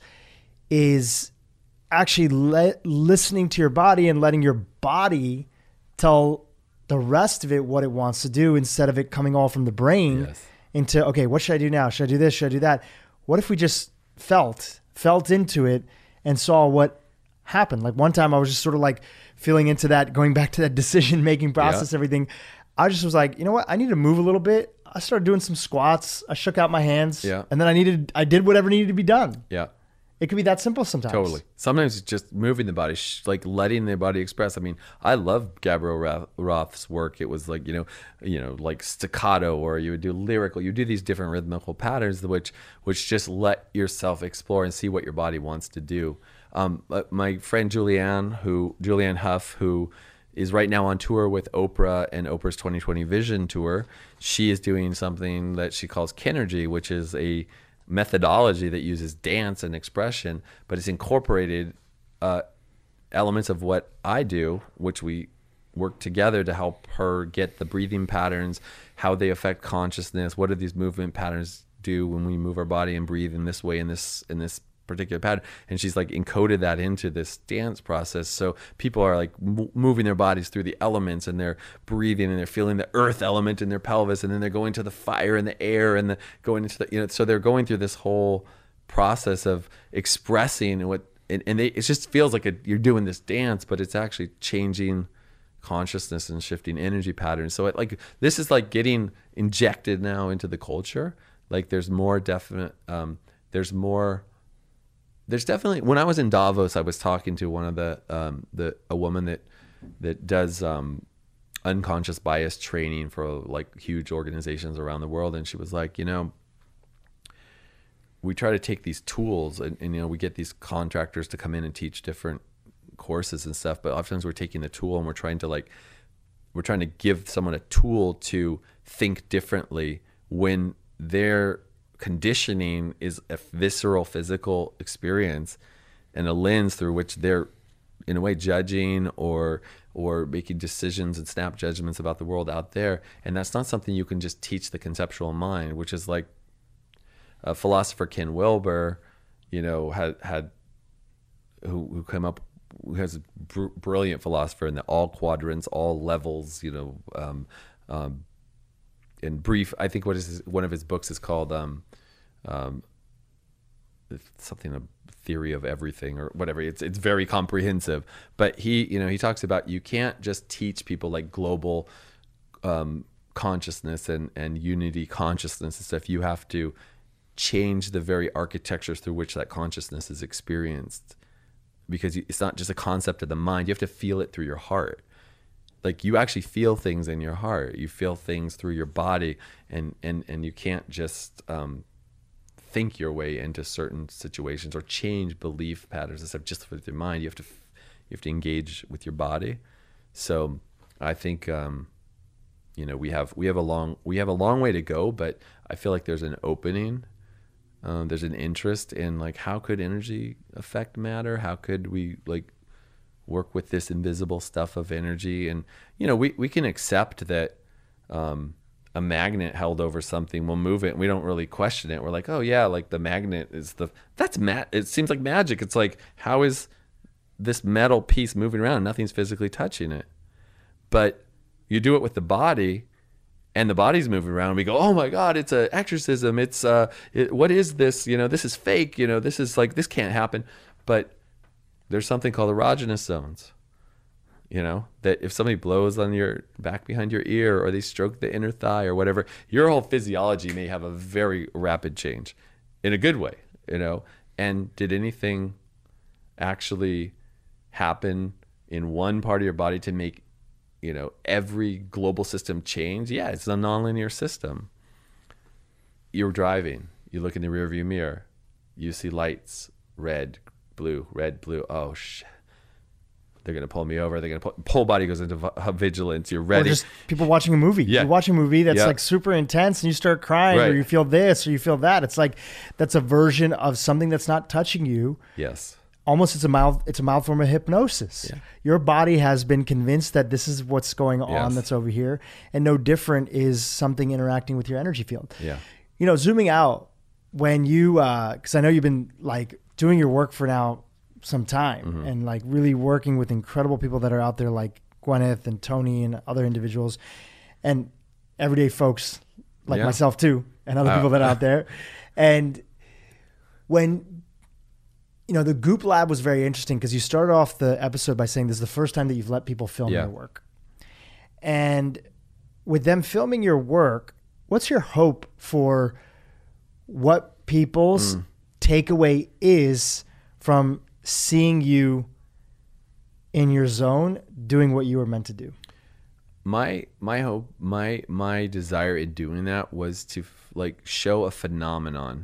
is actually le- listening to your body and letting your body tell the rest of it what it wants to do instead of it coming all from the brain Yes. into, okay, what should I do now? Should I do this? Should I do that? What if we just felt, felt into it and saw what happened? Like one time I was just sort of like feeling into that, going back to that decision-making process, Yeah. everything. I just was like, you know what? I need to move a little bit. I started doing some squats. I shook out my hands. Yeah. And then I needed, I did whatever needed to be done. Yeah. It could be that simple sometimes. Totally. Sometimes it's just moving the body, sh- like letting the body express. I mean, I love Gabrielle Roth- Roth's work. It was like, you know, you know, like staccato, or you would do lyrical. You do these different rhythmical patterns, which which just let yourself explore and see what your body wants to do. Um, but my friend Julianne, who Julianne Hough, who is right now on tour with Oprah and Oprah's twenty twenty Vision Tour, she is doing something that she calls Kinergy, which is a methodology that uses dance and expression, but it's incorporated uh, elements of what I do, which we work together to help her get the breathing patterns, how they affect consciousness, what do these movement patterns do when we move our body and breathe in this way, in this in this particular pattern. And she's like encoded that into this dance process. So people are like m- moving their bodies through the elements, and they're breathing, and they're feeling the earth element in their pelvis, and then they're going to the fire and the air, and the going into the, you know, so they're going through this whole process of expressing what, and, and they, it just feels like a, you're doing this dance, but it's actually changing consciousness and shifting energy patterns. So it, like, this is like getting injected now into the culture. Like there's more definite, um, there's more, There's definitely, when I was in Davos, I was talking to one of the, um, the a woman that that does um, unconscious bias training for like huge organizations around the world, and she was like, you know, we try to take these tools, and, and you know, we get these contractors to come in and teach different courses and stuff, but oftentimes we're taking the tool and we're trying to like, we're trying to give someone a tool to think differently when they're conditioning is a visceral physical experience and a lens through which they're in a way judging or or making decisions and snap judgments about the world out there. And that's not something you can just teach the conceptual mind, which is like a philosopher, Ken Wilber, you know, had had who, who came up, who has a br- brilliant philosopher in the all quadrants, all levels, you know, um, um, in brief, I think what is his, one of his books is called um, um, something theory of everything or whatever. It's it's very comprehensive. But he, you know, he talks about you can't just teach people like global um, consciousness and, and unity consciousness and stuff. You have to change the very architectures through which that consciousness is experienced, because it's not just a concept of the mind. You have to feel it through your heart. Like you actually feel things in your heart. You feel things through your body, and and and you can't just um, think your way into certain situations or change belief patterns and stuff just with your mind. You have to you have to engage with your body. So I think um, you know we have we have a long we have a long way to go, but I feel like there's an opening. Um, there's an interest in like how could energy affect matter? How could we like work with this invisible stuff of energy? And you know we we can accept that um, a magnet held over something will move it, and we don't really question it. We're like, oh yeah, like the magnet is the that's mat. It seems like magic. It's like, how is this metal piece moving around? Nothing's physically touching it, but you do it with the body. And the body's moving around. And we go, oh my God, it's an exorcism. It's uh, it, what is this? You know, this is fake. You know, this is like this can't happen. But there's something called erogenous zones. You know, that if somebody blows on your back behind your ear, or they stroke the inner thigh, or whatever, your whole physiology may have a very rapid change, in a good way. You know, and did anything actually happen in one part of your body to make, you know, every global system change? Yeah, it's a nonlinear system. You're driving, you look in the rearview mirror, you see lights, red, blue, red, blue. Oh shit! They're gonna pull me over. They're gonna pull. Whole body goes into v- vigilance. You're ready. Or just people watching a movie. Yeah. You watch a movie that's Yeah. like super intense, and you start crying, Right. or you feel this, or you feel that. It's like that's a version of something that's not touching you. Yes. Almost it's a mild it's a mild form of hypnosis. Yeah. Your body has been convinced that this is what's going on Yes. that's over here, and no different is something interacting with your energy field. Yeah. You know, zooming out, when you uh because I know you've been like doing your work for now some time, Mm-hmm. and like really working with incredible people that are out there like Gwyneth and Tony and other individuals and everyday folks like Yeah. myself too, and other Uh, people that are out there. And when you know, the Goop Lab was very interesting because you started off the episode by saying this is the first time that you've let people film Yeah. your work. And with them filming your work, what's your hope for what people's Mm. takeaway is from seeing you in your zone doing what you were meant to do? My my hope, my my desire in doing that was to like show a phenomenon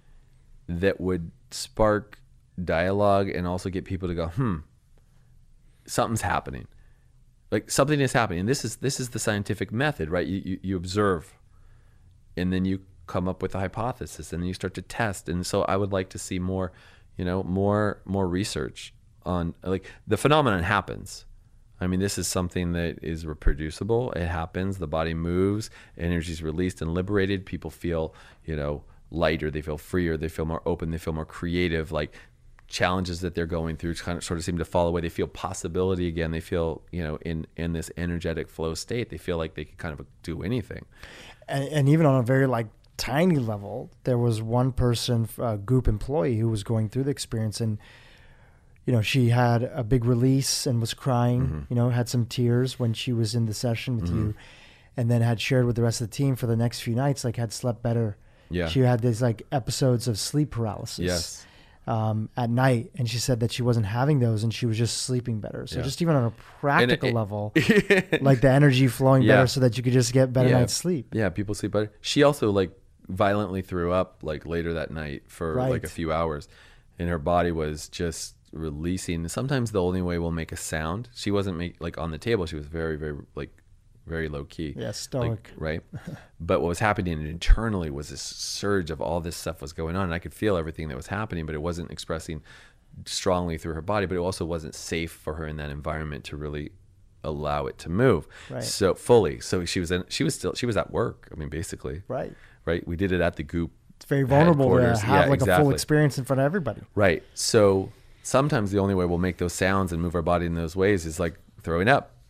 that would spark dialogue and also get people to go, hmm, something's happening. Like something is happening. And this is this is the scientific method, right? You, you you observe, and then you come up with a hypothesis, and then you start to test. And so I would like to see more, you know, more more research on like the phenomenon happens. I mean, this is something that is reproducible. It happens. The body moves. Energy is released and liberated. People feel, you know, lighter. They feel freer. They feel more open. They feel more creative. Like challenges that they're going through kind of sort of seem to fall away. They feel possibility again. They feel, you know, in, in this energetic flow state, they feel like they can kind of do anything. And, and even on a very like tiny level, there was one person, a Goop employee, who was going through the experience, and you know, she had a big release and was crying, Mm-hmm. you know, had some tears when she was in the session with Mm-hmm. you, and then had shared with the rest of the team for the next few nights, like had slept better. Yeah. She had these like episodes of sleep paralysis. Yes. Um, at night, and she said that she wasn't having those, and she was just sleeping better. So Yeah. just even on a practical it- level, like the energy flowing Yeah. better, so that you could just get better Yeah. night's sleep. Yeah, people sleep better. She also like violently threw up like later that night for Right. like a few hours, and her body was just releasing. Sometimes the only way we'll make a sound. She wasn't make, like on the table. She was very, very like very low key. Yeah, Like, stoic. right? But what was happening internally was this surge of all this stuff was going on, and I could feel everything that was happening, but it wasn't expressing strongly through her body. But it also wasn't safe for her in that environment to really allow it to move Right. so fully. So she was in. She was still. She was at work. I mean, basically. Right. Right. We did it at the Goop. It's very vulnerable to headquarters. have Yeah, like a full exactly. experience in front of everybody. Right. So sometimes the only way we'll make those sounds and move our body in those ways is like throwing up,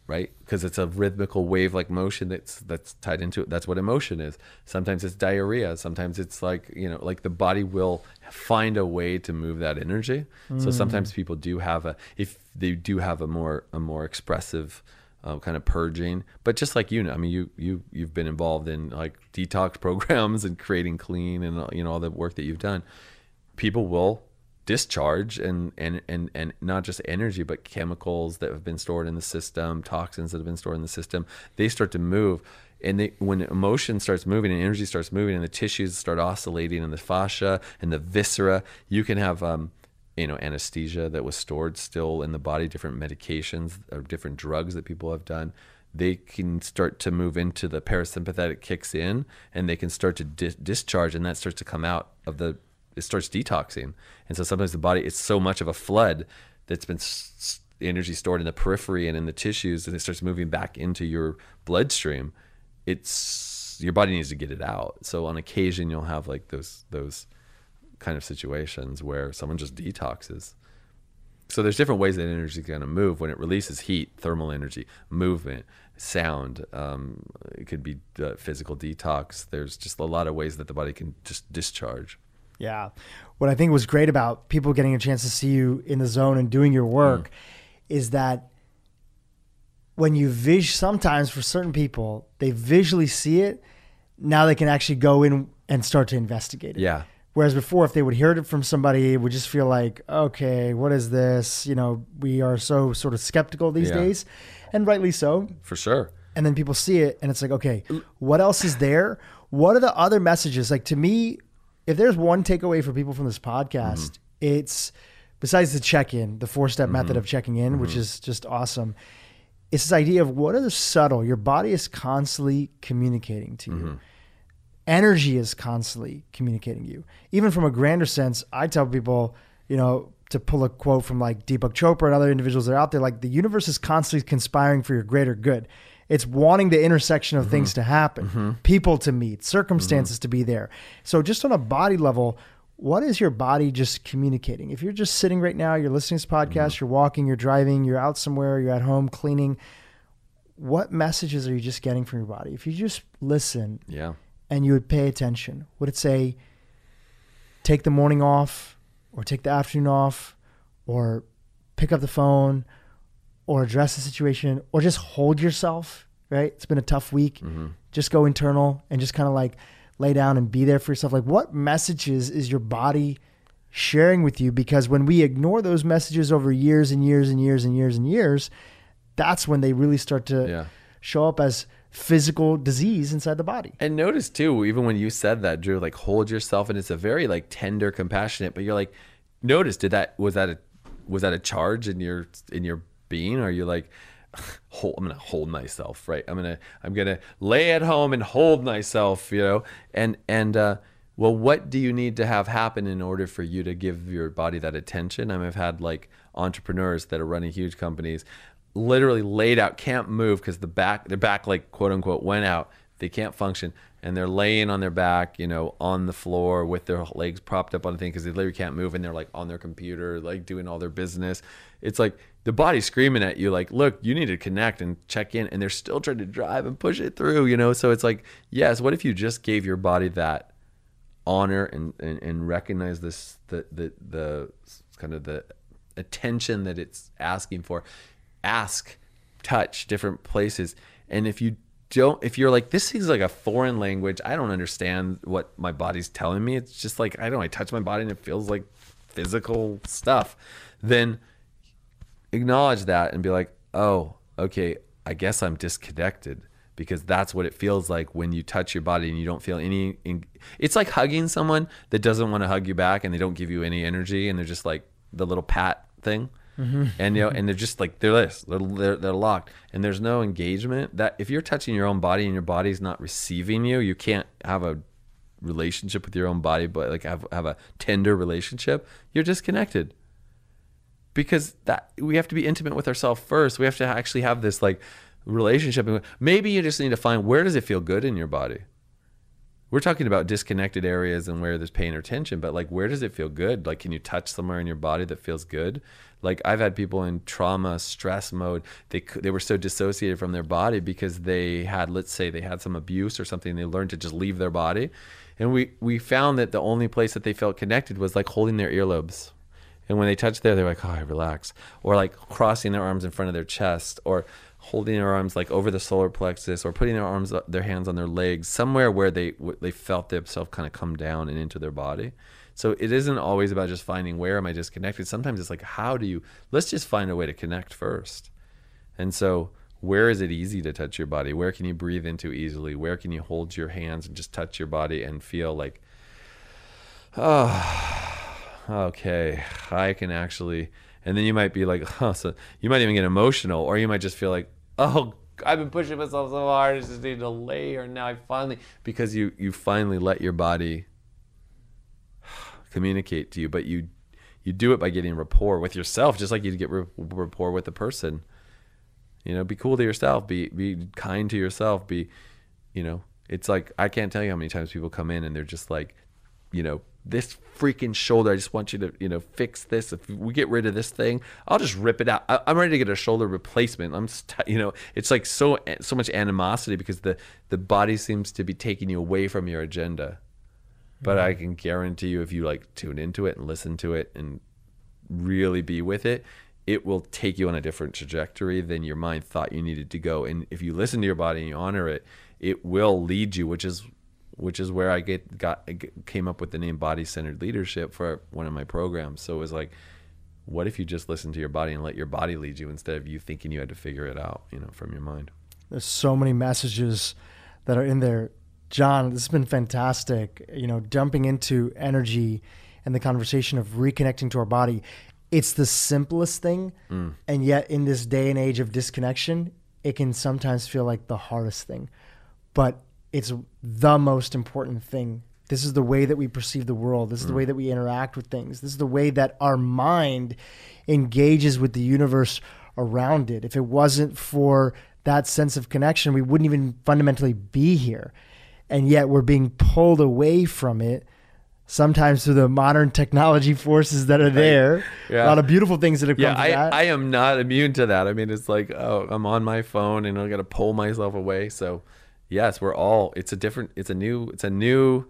right? Because it's a rhythmical wave-like motion that's that's tied into it. That's what emotion is. Sometimes it's diarrhea. Sometimes it's like, you know, like the body will find a way to move that energy. Mm. So sometimes people do have a, if they do have a more a more expressive uh, kind of purging. But just like you know, I mean, you you you've been involved in like detox programs and creating clean and you know all the work that you've done. People will discharge and, and, and, and not just energy, but chemicals that have been stored in the system, toxins that have been stored in the system, they start to move. And they, when emotion starts moving and energy starts moving and the tissues start oscillating and the fascia and the viscera, you can have, um, you know, anesthesia that was stored still in the body, different medications or different drugs that people have done. They can start to move into the parasympathetic kicks in and they can start to di- discharge and that starts to come out of the it starts detoxing. And so sometimes the body, it's so much of a flood that's been s- energy stored in the periphery and in the tissues, and it starts moving back into your bloodstream. It's your body needs to get it out. So on occasion you'll have like those those kind of situations where someone just detoxes. So there's different ways that energy is going to move. When it releases heat, thermal energy, movement, sound, um, it could be uh, physical detox. There's just a lot of ways that the body can just discharge. Yeah. What I think was great about people getting a chance to see you in the zone and doing your work mm. is that when you vis, sometimes for certain people, they visually see it. Now they can actually go in and start to investigate it. Yeah. Whereas before, if they would hear it from somebody, it would just feel like, okay, what is this? You know, we are so sort of skeptical these yeah. days, and rightly so. For sure. And then people see it and it's like, okay, what else is there? What are the other messages? Like to me, if there's one takeaway for people from this podcast, mm-hmm. it's besides the check-in, the four-step mm-hmm. method of checking in, mm-hmm. which is just awesome. It's this idea of what are the subtle, your body is constantly communicating to mm-hmm. you. Energy is constantly communicating you. Even from a grander sense, I tell people, you know, to pull a quote from like Deepak Chopra and other individuals that are out there, like the universe is constantly conspiring for your greater good. It's wanting the intersection of mm-hmm. things to happen, mm-hmm. people to meet, circumstances mm-hmm. to be there. So just on a body level, what is your body just communicating? If you're just sitting right now, you're listening to this podcast, mm-hmm. you're walking, you're driving, you're out somewhere, you're at home cleaning, what messages are you just getting from your body? If you just listen yeah. and you would pay attention, would it say, take the morning off or take the afternoon off or pick up the phone or address the situation, or just hold yourself, right? It's been a tough week. Mm-hmm. Just go internal and just kind of like lay down and be there for yourself. Like what messages is your body sharing with you? Because when we ignore those messages over years and years and years and years and years, that's when they really start to yeah. show up as physical disease inside the body. And notice too, even when you said that, Drew, like hold yourself, and it's a very like tender, compassionate, but you're like, notice, did that, was that a, was that a charge in your, in your being? Or are you like, hold, I'm gonna hold myself, right? I'm gonna I'm gonna lay at home and hold myself, you know. And and uh, well, what do you need to have happen in order for you to give your body that attention? I mean, I've had like entrepreneurs that are running huge companies, literally laid out, can't move because the back, their back like quote unquote went out. They can't function, and they're laying on their back, you know, on the floor with their legs propped up on the thing because they literally can't move, and they're like on their computer, like doing all their business. It's like the body's screaming at you, like, look, you need to connect and check in, and they're still trying to drive and push it through, you know? So it's like, yes, what if you just gave your body that honor and, and, and recognize this, the, the, the kind of the attention that it's asking for? Ask, touch different places. And if you don't, if you're like, this seems like a foreign language, I don't understand what my body's telling me, it's just like, I don't know, I touch my body and it feels like physical stuff, then acknowledge that and be like, oh, okay, I guess I'm disconnected, because that's what it feels like when you touch your body and you don't feel any, it's like hugging someone that doesn't want to hug you back and they don't give you any energy, and they're just like the little pat thing. Mm-hmm. And you know, and they're just like they're this, they're, they're they're locked, and there's no engagement. That if you're touching your own body and your body's not receiving you, you can't have a relationship with your own body, but like have have a tender relationship. You're disconnected, because that we have to be intimate with ourselves first. We have to actually have this like relationship. Maybe you just need to find, where does it feel good in your body? we're talking about disconnected areas and where there's pain or tension, but like, where does it feel good? Like, can you touch somewhere in your body that feels good? Like, I've had people in trauma, stress mode. They they were so dissociated from their body because they had, let's say they had some abuse or something. They learned to just leave their body. And we, we found that the only place that they felt connected was like holding their earlobes. And when they touched there, they're like, oh, I relax. Or like crossing their arms in front of their chest, or holding their arms like over the solar plexus, or putting their arms, their hands on their legs, somewhere where they they felt themselves kind of come down and into their body. So it isn't always about just finding where am I disconnected. Sometimes it's like, how do you, let's just find a way to connect first. And so where is it easy to touch your body? Where can you breathe into easily? Where can you hold your hands and just touch your body and feel like, oh, okay, I can actually, and then you might be like, oh, so you might even get emotional, or you might just feel like, oh, I've been pushing myself so hard, I just need to lay here, and now I finally, because you, you finally let your body communicate to you, but you, you do it by getting rapport with yourself, just like you'd get rapport with a person. You know, be cool to yourself, be, be kind to yourself, be, you know, it's like, I can't tell you how many times people come in and they're just like, you know, this freaking shoulder, I just want you to, you know, fix this. If we get rid of this thing, I'll just rip it out. I, I'm ready to get a shoulder replacement. I'm, st- you know, it's like so so much animosity because the the body seems to be taking you away from your agenda. But mm-hmm. I can guarantee you, if you like tune into it and listen to it and really be with it, it will take you on a different trajectory than your mind thought you needed to go. And if you listen to your body and you honor it, it will lead you, which is which is where I get got came up with the name Body Centered Leadership for one of my programs. So it was like, what if you just listen to your body and let your body lead you instead of you thinking you had to figure it out, you know, from your mind? There's so many messages that are in there. John, this has been fantastic. You know, jumping into energy and the conversation of reconnecting to our body. It's the simplest thing. Mm. And yet in this day and age of disconnection, it can sometimes feel like the hardest thing. But it's the most important thing. This is the way that we perceive the world. This is mm. the way that we interact with things. This is the way that our mind engages with the universe around it. If it wasn't for that sense of connection, we wouldn't even fundamentally be here. And yet we're being pulled away from it, sometimes through the modern technology forces that are there. Yeah. A lot of beautiful things that have come yeah, to I, that. I am not immune to that. I mean, it's like, oh, I'm on my phone and I got to pull myself away. So yes, we're all, it's a different, it's a new, it's a new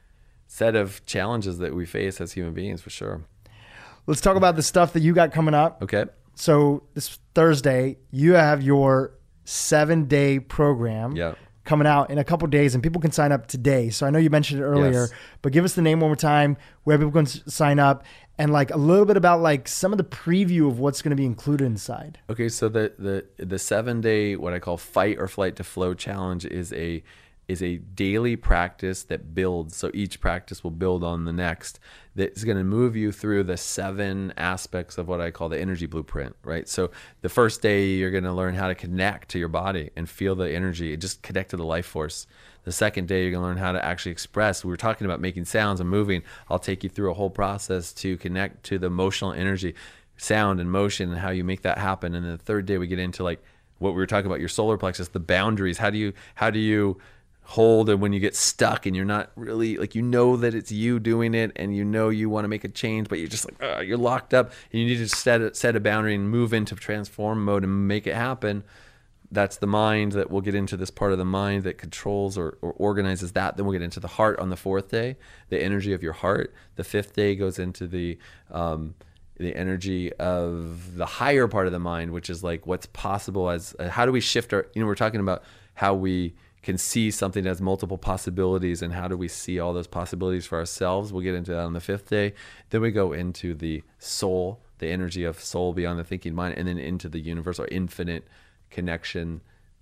set of challenges that we face as human beings, for sure. Let's talk about the stuff that you got coming up. Okay. So this Thursday, you have your seven day program yeah. coming out in a couple days, and people can sign up today. So I know you mentioned it earlier, yes. but give us the name one more time, where people can s- sign up, and like a little bit about like some of the preview of what's going to be included inside. Okay, so the the the seven day, what I call fight or flight to flow challenge, is a is a daily practice that builds. So each practice will build on the next. That's going to move you through the seven aspects of what I call the energy blueprint, right? So the first day, you're going to learn how to connect to your body and feel the energy, just connect to the life force. The second day, you're going to learn how to actually express. We were talking about making sounds and moving. I'll take you through a whole process to connect to the emotional energy, sound and motion, and how you make that happen. And then the third day, we get into like what we were talking about, your solar plexus, the boundaries. How do you, how do you hold, and when you get stuck and you're not really like, you know that it's you doing it and you know you want to make a change, but you're just like, uh, you're locked up and you need to set a, set a boundary and move into transform mode and make it happen. That's the mind. That we'll get into this part of the mind that controls or, or organizes that. Then we'll get into the heart on the fourth day, the energy of your heart. The fifth day goes into the um, the energy of the higher part of the mind, which is like what's possible as uh, how do we shift our, you know, we're talking about how we can see something that has multiple possibilities, and how do we see all those possibilities for ourselves. We'll get into that on the fifth day. Then we go into the soul, the energy of soul beyond the thinking mind, and then into the universe or infinite connection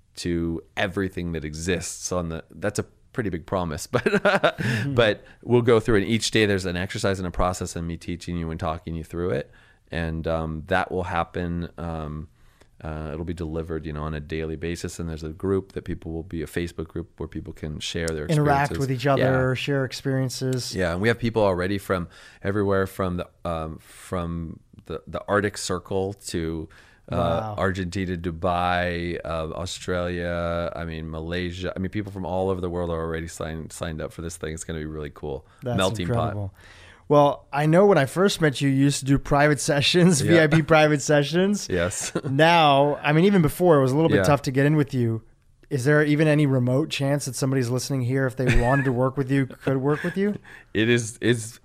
to everything that exists. On the that's a pretty big promise, but mm-hmm. but we'll go through it. Each day there's an exercise and a process, and me teaching you and talking you through it, and um, that will happen. Um, Uh, it'll be delivered, you know, on a daily basis. And there's a group that people will be a Facebook group where people can share their experiences. Interact with each other, yeah. share experiences. Yeah. And we have people already from everywhere, from the, um, from the, the Arctic Circle to uh, Wow. Argentina, Dubai, uh, Australia. I mean, Malaysia. I mean, people from all over the world are already signed signed up for this thing. It's going to be really cool. That's Melting incredible. pot. Well, I know when I first met you, you used to do private sessions, Yeah. V I P private sessions. Yes. Now, I mean, even before, it was a little bit Yeah. tough to get in with you. Is there even any remote chance that somebody's listening here, if they wanted to work with you, could work with you? It is is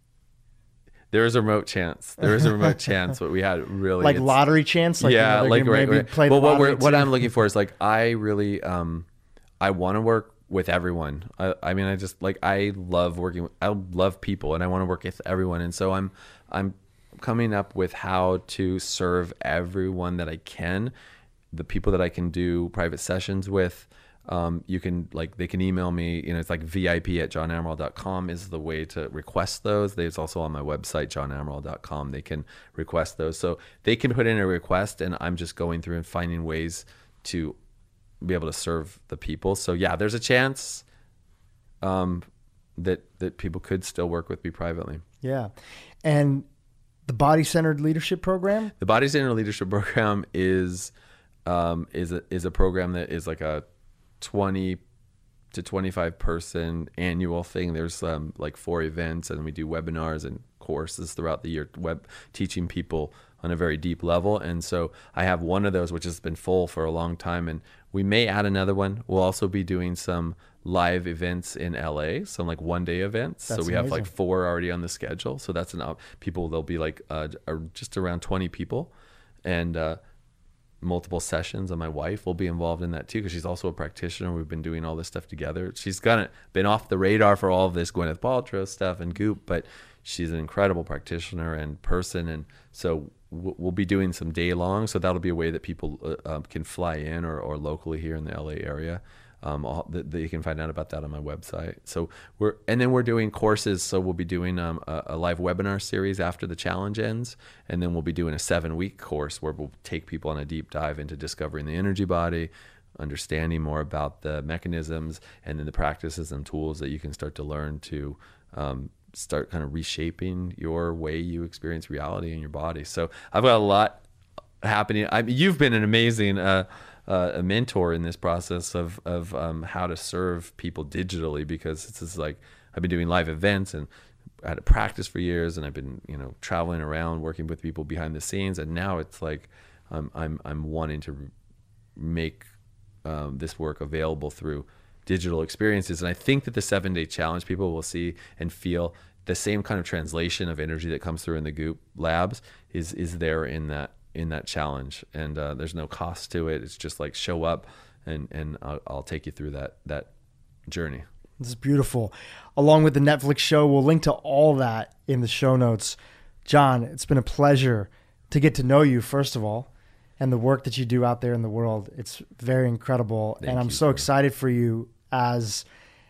there is a remote chance. There is a remote chance, but we had really Like it's- lottery chance? Like, yeah, you know, they're like gonna right, maybe right. play the Well, what we're, lottery what too? I'm looking for is like I really um I want to work with everyone. I, I mean, I just like I love working with, I love people, and I want to work with everyone. And so I'm I'm coming up with how to serve everyone that I can, the people that I can do private sessions with. Um, you can like they can email me. You know, it's like V I P at john amaral dot com is the way to request those. There's also on my website john amaral dot com. They can request those, so they can put in a request, and I'm just going through and finding ways to be able to serve the people. So yeah, there's a chance um, that that people could still work with me privately. Yeah. And the Body Centered Leadership Program? The Body Centered Leadership Program is um, is a, is a program that is like a twenty to twenty-five person annual thing. There's um, like four events, and we do webinars and courses throughout the year, web teaching people on a very deep level. And so I have one of those, which has been full for a long time, and we may add another one. We'll also be doing some live events in L A, some like one day events. That's so we have like amazing. four already on the schedule. So that's an op- people. There'll be like uh, are just around twenty people, and uh, multiple sessions. And my wife will be involved in that too, because she's also a practitioner. We've been doing all this stuff together. She's kind of been off the radar for all of this Gwyneth Paltrow stuff and Goop, but she's an incredible practitioner and person. And so we'll be doing some day long. So that'll be a way that people uh, um, can fly in or, or locally here in the L A area. Um, all, that, that you can find out about that on my website. So we're, and then we're doing courses. So we'll be doing um, a, a live webinar series after the challenge ends. And then we'll be doing a seven week course where we'll take people on a deep dive into discovering the energy body, understanding more about the mechanisms, and then the practices and tools that you can start to learn to um, start kind of reshaping your way you experience reality in your body. So I've got a lot happening. I mean, you've been an amazing uh, uh, a mentor in this process of of um, how to serve people digitally, because this is like I've been doing live events and I had to practice for years, and I've been you know traveling around working with people behind the scenes, and now it's like um, I'm I'm wanting to make um, this work available through digital experiences. And I think that the seven day challenge, people will see and feel the same kind of translation of energy that comes through in the Goop labs is is there in that in that challenge. And uh, there's no cost to it. It's just like show up, and and I'll, I'll take you through that that journey. This is beautiful. Along with the Netflix show, we'll link to all that in the show notes. John, it's been a pleasure to get to know you, first of all, and the work that you do out there in the world. It's very incredible. Thank and I'm you, so sir. excited for you as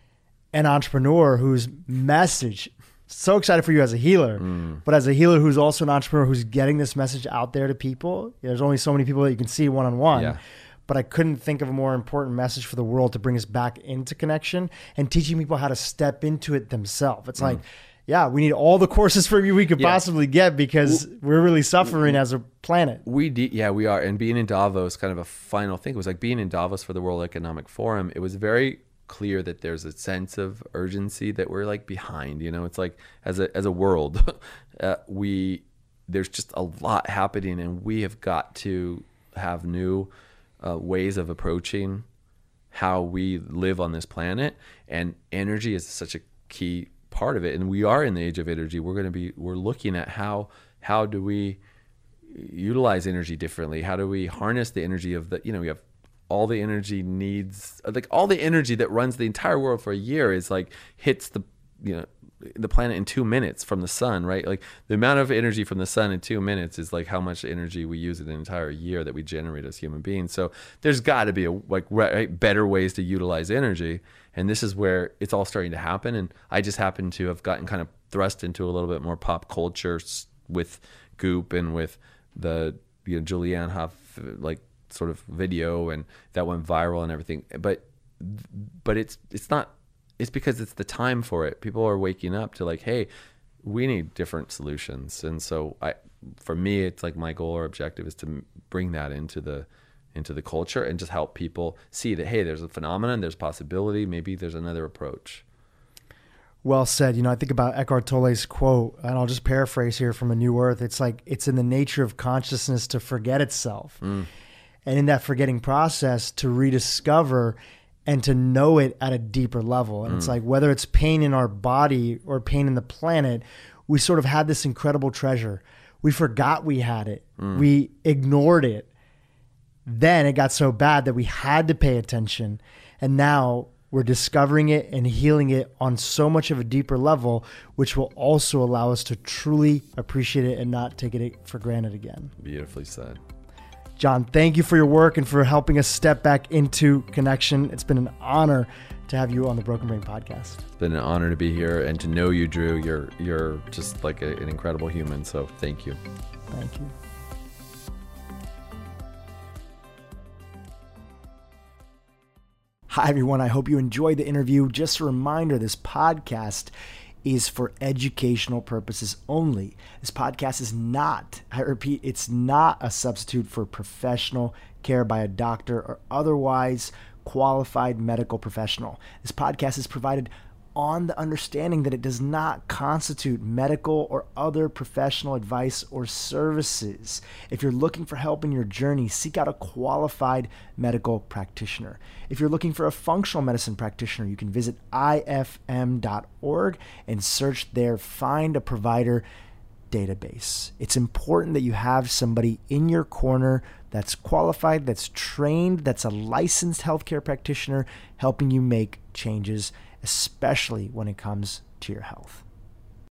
an entrepreneur whose message, so excited for you as a healer, Mm. but as a healer who's also an entrepreneur who's getting this message out there to people. There's only so many people that you can see one-on-one. Yeah. But I couldn't think of a more important message for the world to bring us back into connection and teaching people how to step into it themselves. It's like, yeah, we need all the courses from you we could Yeah. possibly get, because we're really suffering as a planet. We de- yeah, we are. And being in Davos, kind of a final thing, it was like being in Davos for the World Economic Forum. It was very clear that there's a sense of urgency that we're like behind. You know, it's like as a as a world, uh, we there's just a lot happening, and we have got to have new uh, ways of approaching how we live on this planet. And energy is such a key part of it. And we are in the age of energy. We're going to be we're looking at how how do we utilize energy differently? How do we harness the energy of the, you know, we have all the energy needs, like all the energy that runs the entire world for a year is like hits the, you know, the planet in two minutes from the sun, right? Like the amount of energy from the sun in two minutes is like how much energy we use in an entire year that we generate as human beings. So there's got to be a like right, better ways to utilize energy. And this is where it's all starting to happen. And I just happen to have gotten kind of thrust into a little bit more pop culture s- with Goop and with the, you know, Julianne Hough, like sort of video, and that went viral and everything. But, but it's, it's not, it's because it's the time for it. People are waking up to like, hey, we need different solutions. And so I, for me, it's like my goal or objective is to bring that into the into the culture and just help people see that, hey, there's a phenomenon, there's possibility, maybe there's another approach. Well said. You know, I think about Eckhart Tolle's quote, and I'll just paraphrase here from A New Earth. It's like, it's in the nature of consciousness to forget itself. Mm. And in that forgetting process, to rediscover and to know it at a deeper level. And mm. it's like, whether it's pain in our body or pain in the planet, we sort of had this incredible treasure. We forgot we had it. Mm. We ignored it. Then it got so bad that we had to pay attention. And now we're discovering it and healing it on so much of a deeper level, which will also allow us to truly appreciate it and not take it for granted again. Beautifully said. John, thank you for your work and for helping us step back into connection. It's been an honor to have you on the Broken Brain Podcast. It's been an honor to be here and to know you, Drew. You're you're just like a, an incredible human. So thank you. Thank you. Hi, everyone. I hope you enjoyed the interview. Just a reminder, this podcast is for educational purposes only. This podcast is not, I repeat, it's not a substitute for professional care by a doctor or otherwise qualified medical professional. This podcast is provided on the understanding that it does not constitute medical or other professional advice or services. If you're looking for help in your journey, seek out a qualified medical practitioner. If you're looking for a functional medicine practitioner, you can visit I F M dot org and search there, find a provider database. It's important that you have somebody in your corner that's qualified, that's trained, that's a licensed healthcare practitioner helping you make changes, especially when it comes to your health.